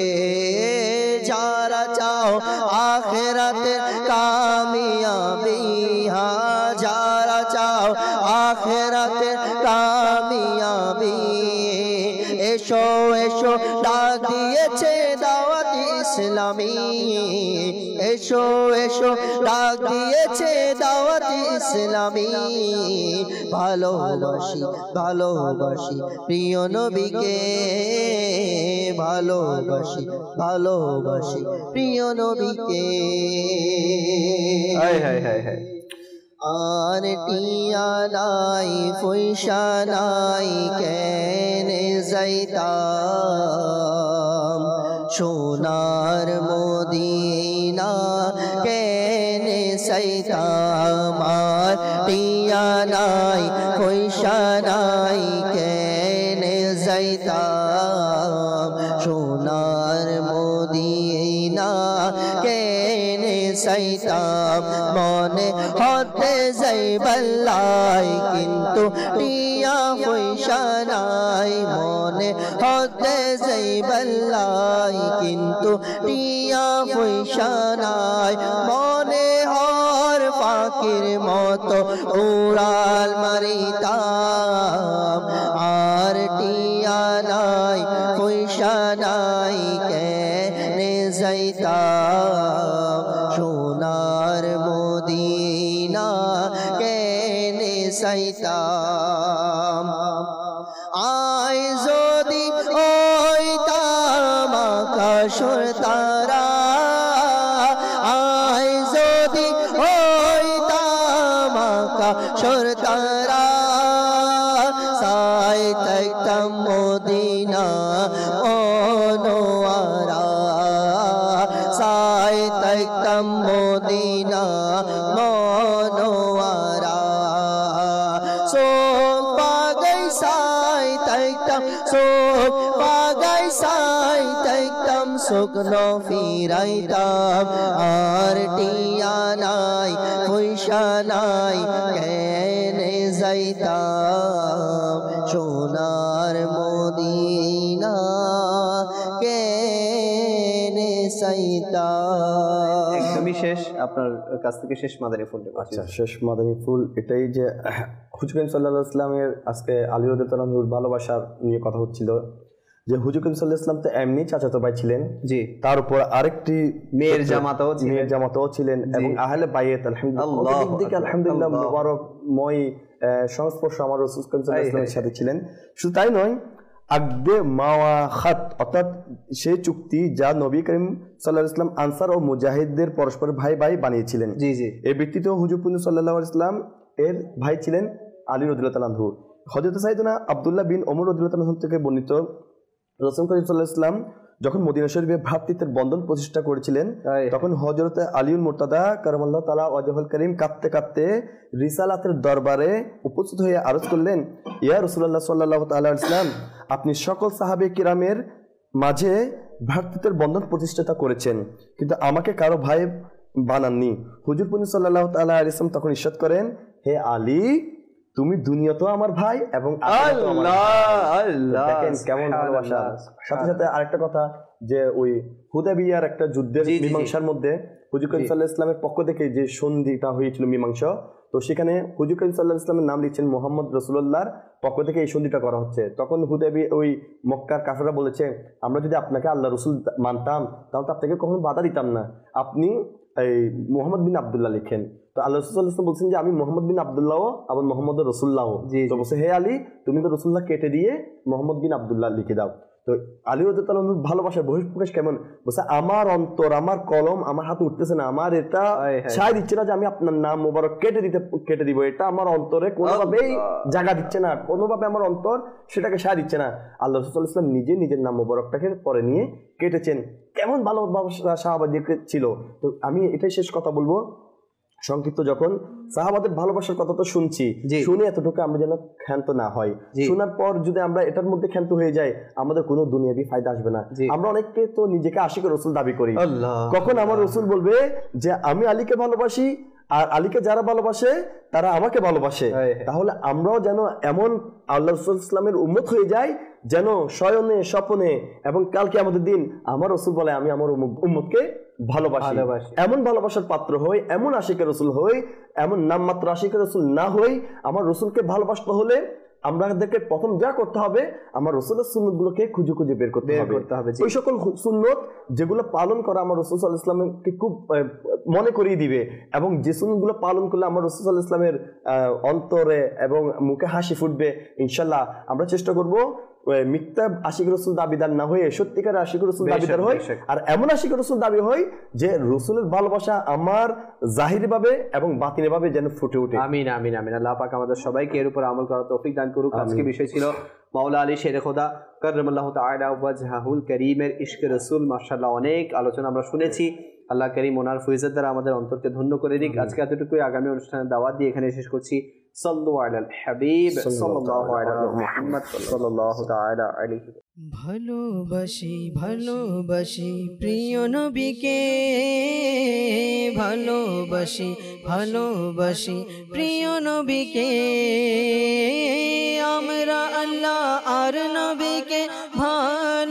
जारा चाओ आखिरत कामयाबी हाँ जारा चाओ आखिरत कामयाबी एशो एशो डाक दिएছে दावत इस्लामी एशो एशो डाक दिएছে दावत इस्लामी ভালোবাসি ভালোবাসি প্রিয় নবীকে ভালোবাসি ভালোবাসি প্রিয় নবীকে হায় হায় হায় হায় আর টিয়া নাই পয়সা নাই কেনে যাইতাম সোনার মদিনা কেনে যাইতাম আর টিয়া নাই পয়সা নাই কেনে যাইতাম সোনার মদিনা কেনে যাইতাম মনে হতে যাইবাল্লাই কিন্তু টিয়া পয়সা নাই মনে হতে যাইবাল্লাই কিন্তু টিয়া পয়সা নাই মনে হর পাখির মতো উড়াল মারিতাম আর টিয়া নাই পয়সা নাই কেনে যাইতাম সোনার মদিনা কেনে যাইতাম আই যদি হইতাম আকাশের তারা আই যদি হইতাম আকাশের তারা সাই থাকতাম মদিনা অনোয়ারা সাই থাকতাম মদিনা মনোয়ারা সো ফিরাইতাম চোখ বাগাই সাইতাম শুকনো ফিরাইতাম আর টিয়া নাই পয়সা নাই কেনে যাইতাম সোনার মদিনা কেনে যাইতাম। একদমই শেষ, আপনার কাছ থেকে শেষ মাদানী ফুল। আচ্ছা, শেষ মাদানী ফুল এটাই যে হুজুর করিম সাল্লাল্লাহু আলাইহি ওয়াসাল্লামের আজকে আলী রাদিয়াল্লাহু আনহুর ভালোবাসার নিয়ে কথা হচ্ছিল, যে হুজুর করিম সাল্লাল্লাহু আলাইহি ওয়াসাল্লাম তো এমনি চাচাতো ভাই ছিলেন, জি, তার উপর আরেকটি মেয়ের জামাতাও ছিলেন, মেয়ের জামাতাও ছিলেন এবং আহলে বাইত আলহামদুলিল্লাহ দিক থেকে আলহামদুলিল্লাহ মুবারকময় সংস্পর্শ আমার রাসূল করিম সাল্লাল্লাহু আলাইহি ওয়াসাল্লামের সাথে ছিলেন। শুধু তাই নয়, আকদে মাওয়াখাত অর্থাৎ সেই চুক্তি যা নবী করিম সাল্লাল্লাহু আলাইহি ওয়াসাল্লাম আনসার ও মুজাহিদদের পরস্পর ভাই ভাই বানিয়েছিলেন। জি জি এই ব্যক্তিত্ব হুজুর পুঞ্জ সাল্লাল্লাহু আলাইহি ওয়াসাল্লাম এর ভাই ছিলেন আলী রাদিয়াল্লাহু তাআলা আনহু। হযরত সাইয়েদনা আব্দুল্লাহ বিন ওমর রাদিয়াল্লাহু তাআলা আনহু থেকে বর্ণিত, রাসূল করিম সাল্লাল্লাহু আলাইহি ওয়াসাল্লাম যখন মদিনা শরীফে ভ্রাতৃত্বের বন্ধন প্রতিষ্ঠা করেছিলেন, তখন হযরত আলীউল মুর্তাদা কারামাল্লাহু তাআলা ওয়াজহুল কারীম কাঁদতে কাঁদতে রিসালাতের দরবারে উপস্থিত হয়ে আরজ করলেন, ইয়া রাসূলুল্লাহ সাল্লাল্লাহু তাআলা আলাইহি ওয়াসাল্লাম, আপনি সকল সাহাবে কিরামের মাঝে ভ্রাতৃত্বের বন্ধন প্রতিষ্ঠাতা করেছেন, কিন্তু আমাকে কারো ভাই বানাননি। হুজুর পুঞ্জ সাল্লাল্লাহু তাআলা আলাইহি ওয়াসাল্লাম তখন ইরশাদ করেন, হে আলী, তুমি দুনিয়াতেও আমার ভাই এবং দেখেন কেমন ভালোবাসা। সাথে সাথে আরেকটা কথা, যে ওই হুদাইবিয়ার একটা যুদ্ধের মীমাংসার মধ্যে হুজুর করিম সাল্লাল্লাহু আলাইহি ওয়াসাল্লামের পক্ষ থেকে যে সন্ধিটা হয়েছিল মীমাংসা, তো সেখানে হুজুর করিম সাল্লাল্লাহু আলাইহি ওয়াসাল্লামের নাম লিখছেন মোহাম্মদ রাসূলুল্লাহর পক্ষ থেকে এই সন্ধিটা করা হচ্ছে। তখন হুদাইবি ওই মক্কার কাফেররা বলেছে, আমরা যদি আপনাকে আল্লাহ রসুল মানতাম তাহলে তো আপনাকে কখনো বাধা দিতাম না, আপনি এই মোহাম্মদ বিন আব্দুল্লাহ লিখেন। তো আল্লাহ রাসূল সাল্লাল্লাহু আলাইহি ওয়াসাল্লাম বলছেন যে আমি মোহাম্মদ বিন আব্দুল্লাহ আবার মোহাম্মদ রসুল্লাহ। তো বলছে, হে আলী, তুমি তো রসুল্লাহ কেটে দিয়ে মোহাম্মদ বিন আব্দুল্লাহ লিখে দাও। তো আলী রাদিয়াল্লাহু আনহুর ভালোবাসার বহিঃপ্রকাশ কেমন, বলছে আমার অন্তর, আমার কলম আমার হাতে উঠতেছে না, আমার এটা ছাই দিচ্ছে না যে আমি আপনার নাম মোবারক কেটে দিতে কেটে দিব, এটা আমার অন্তরে কোনোভাবেই জায়গা দিচ্ছে না, কোনোভাবে আমার অন্তর সেটাকে সায় দিচ্ছে না। আল্লাহ রাসূল সাল্লাল্লাহু আলাইহি ওয়াসাল্লাম নিজে নিজের নাম মোবারকটাকে পরে নিয়ে কেটেছেন। কেমন ভালোবাসা সাহাবাদের ছিল। তো আমি এটাই শেষ কথা বলবো সংক্ষিপ্ত, যখন সাহাবাদের ভালোবাসার কথা তো শুনছি, শুনে এতটুকু আমরা যেন ক্ষান্ত না হয়। শোনার পর যদি আমরা এটার মধ্যে ক্ষান্ত হয়ে যাই, আমাদের কোনো দুনিয়াবি ফায়দা আসবে না। আমরা অনেককে তো নিজেকে আশিক রাসূল দাবি করি, কখন আমার রাসূল বলবে যে আমি আলীকে ভালোবাসি, আর আলীকে যারা ভালোবাসে তারা আমাকে ভালোবাসে, তাহলে আমরাও যেন এমন আল্লাহ রাসূল ইসলামের উম্মত হয়ে যাই যেন শয়নে স্বপনে এবং কালকে আমাদের দিন আমার রাসূল বলে আমি আমার উম্মতকে ভালোবাসি। এমন ভালোবাসার পাত্র হই, এমন আশিকের রাসূল হই, এমন নামমাত্র আশিকের রাসূল না হই। আমার রাসূলকে ভালোবাসতে হলে আমাদেরকে প্রথম যা করতে হবে, আমার রাসূলের সুন্নতগুলোকে খুঁজে খুঁজে বের করতে হবে। ওই সকল সুন্নত যেগুলো পালন করা আমার রাসূল সাল্লাল্লাহু আলাইহি ওয়াসাল্লামকে খুব মনে করিয়ে দিবে, এবং যে সুন্নতগুলো পালন করলে আমার রাসূল সাল্লাল্লাহু আলাইহি ওয়াসাল্লামের অন্তরে এবং মুখে হাসি ফুটবে। ইনশাআল্লাহ আমরা চেষ্টা করব মিথ্যা আশিক রাসূল দাবিদার না হয়ে সত্যিকার আশিক রাসূল দাবিদার হই, আর এমন আশিক রাসূল দাবি হই যে রাসূলের ভালোবাসা আমার জাহিরি ভাবে এবং বাতিনি ভাবে যেন ফুটে ওঠে। আমিন আমিন আমিন। আল্লাহ পাক আমাদের সবাইকে এর উপর আমল করার তৌফিক দান করুক। আজকে বিষয় ছিল মাওলা আলী শেরে খোদা কাররামাল্লাহু তাআলা ওয়াজহাহুল কারীমের ইশকে রাসূল। মাশাআল্লাহ, অনেক আলোচনা আমরা শুনেছি। আল্লাহ কারীম ওনার ফয়জের দ্বারা আমাদের অন্তরকে ধন্য করে দিক। আজকে এতটুকুই, আগামী অনুষ্ঠানের দাওয়াত দিয়ে এখানে শেষ করছি। সাল্লু আলাল হাবিব সাল্লাল্লাহু আলা মুহাম্মদ সাল্লাল্লাহু তাআলা আলাইহি। ভালোবাসি ভালোবাসি প্রিয় নবীকে, ভালোবাসি ভালোবাসি প্রিয় নবীকে, আমরা আল্লাহ আর নবীকে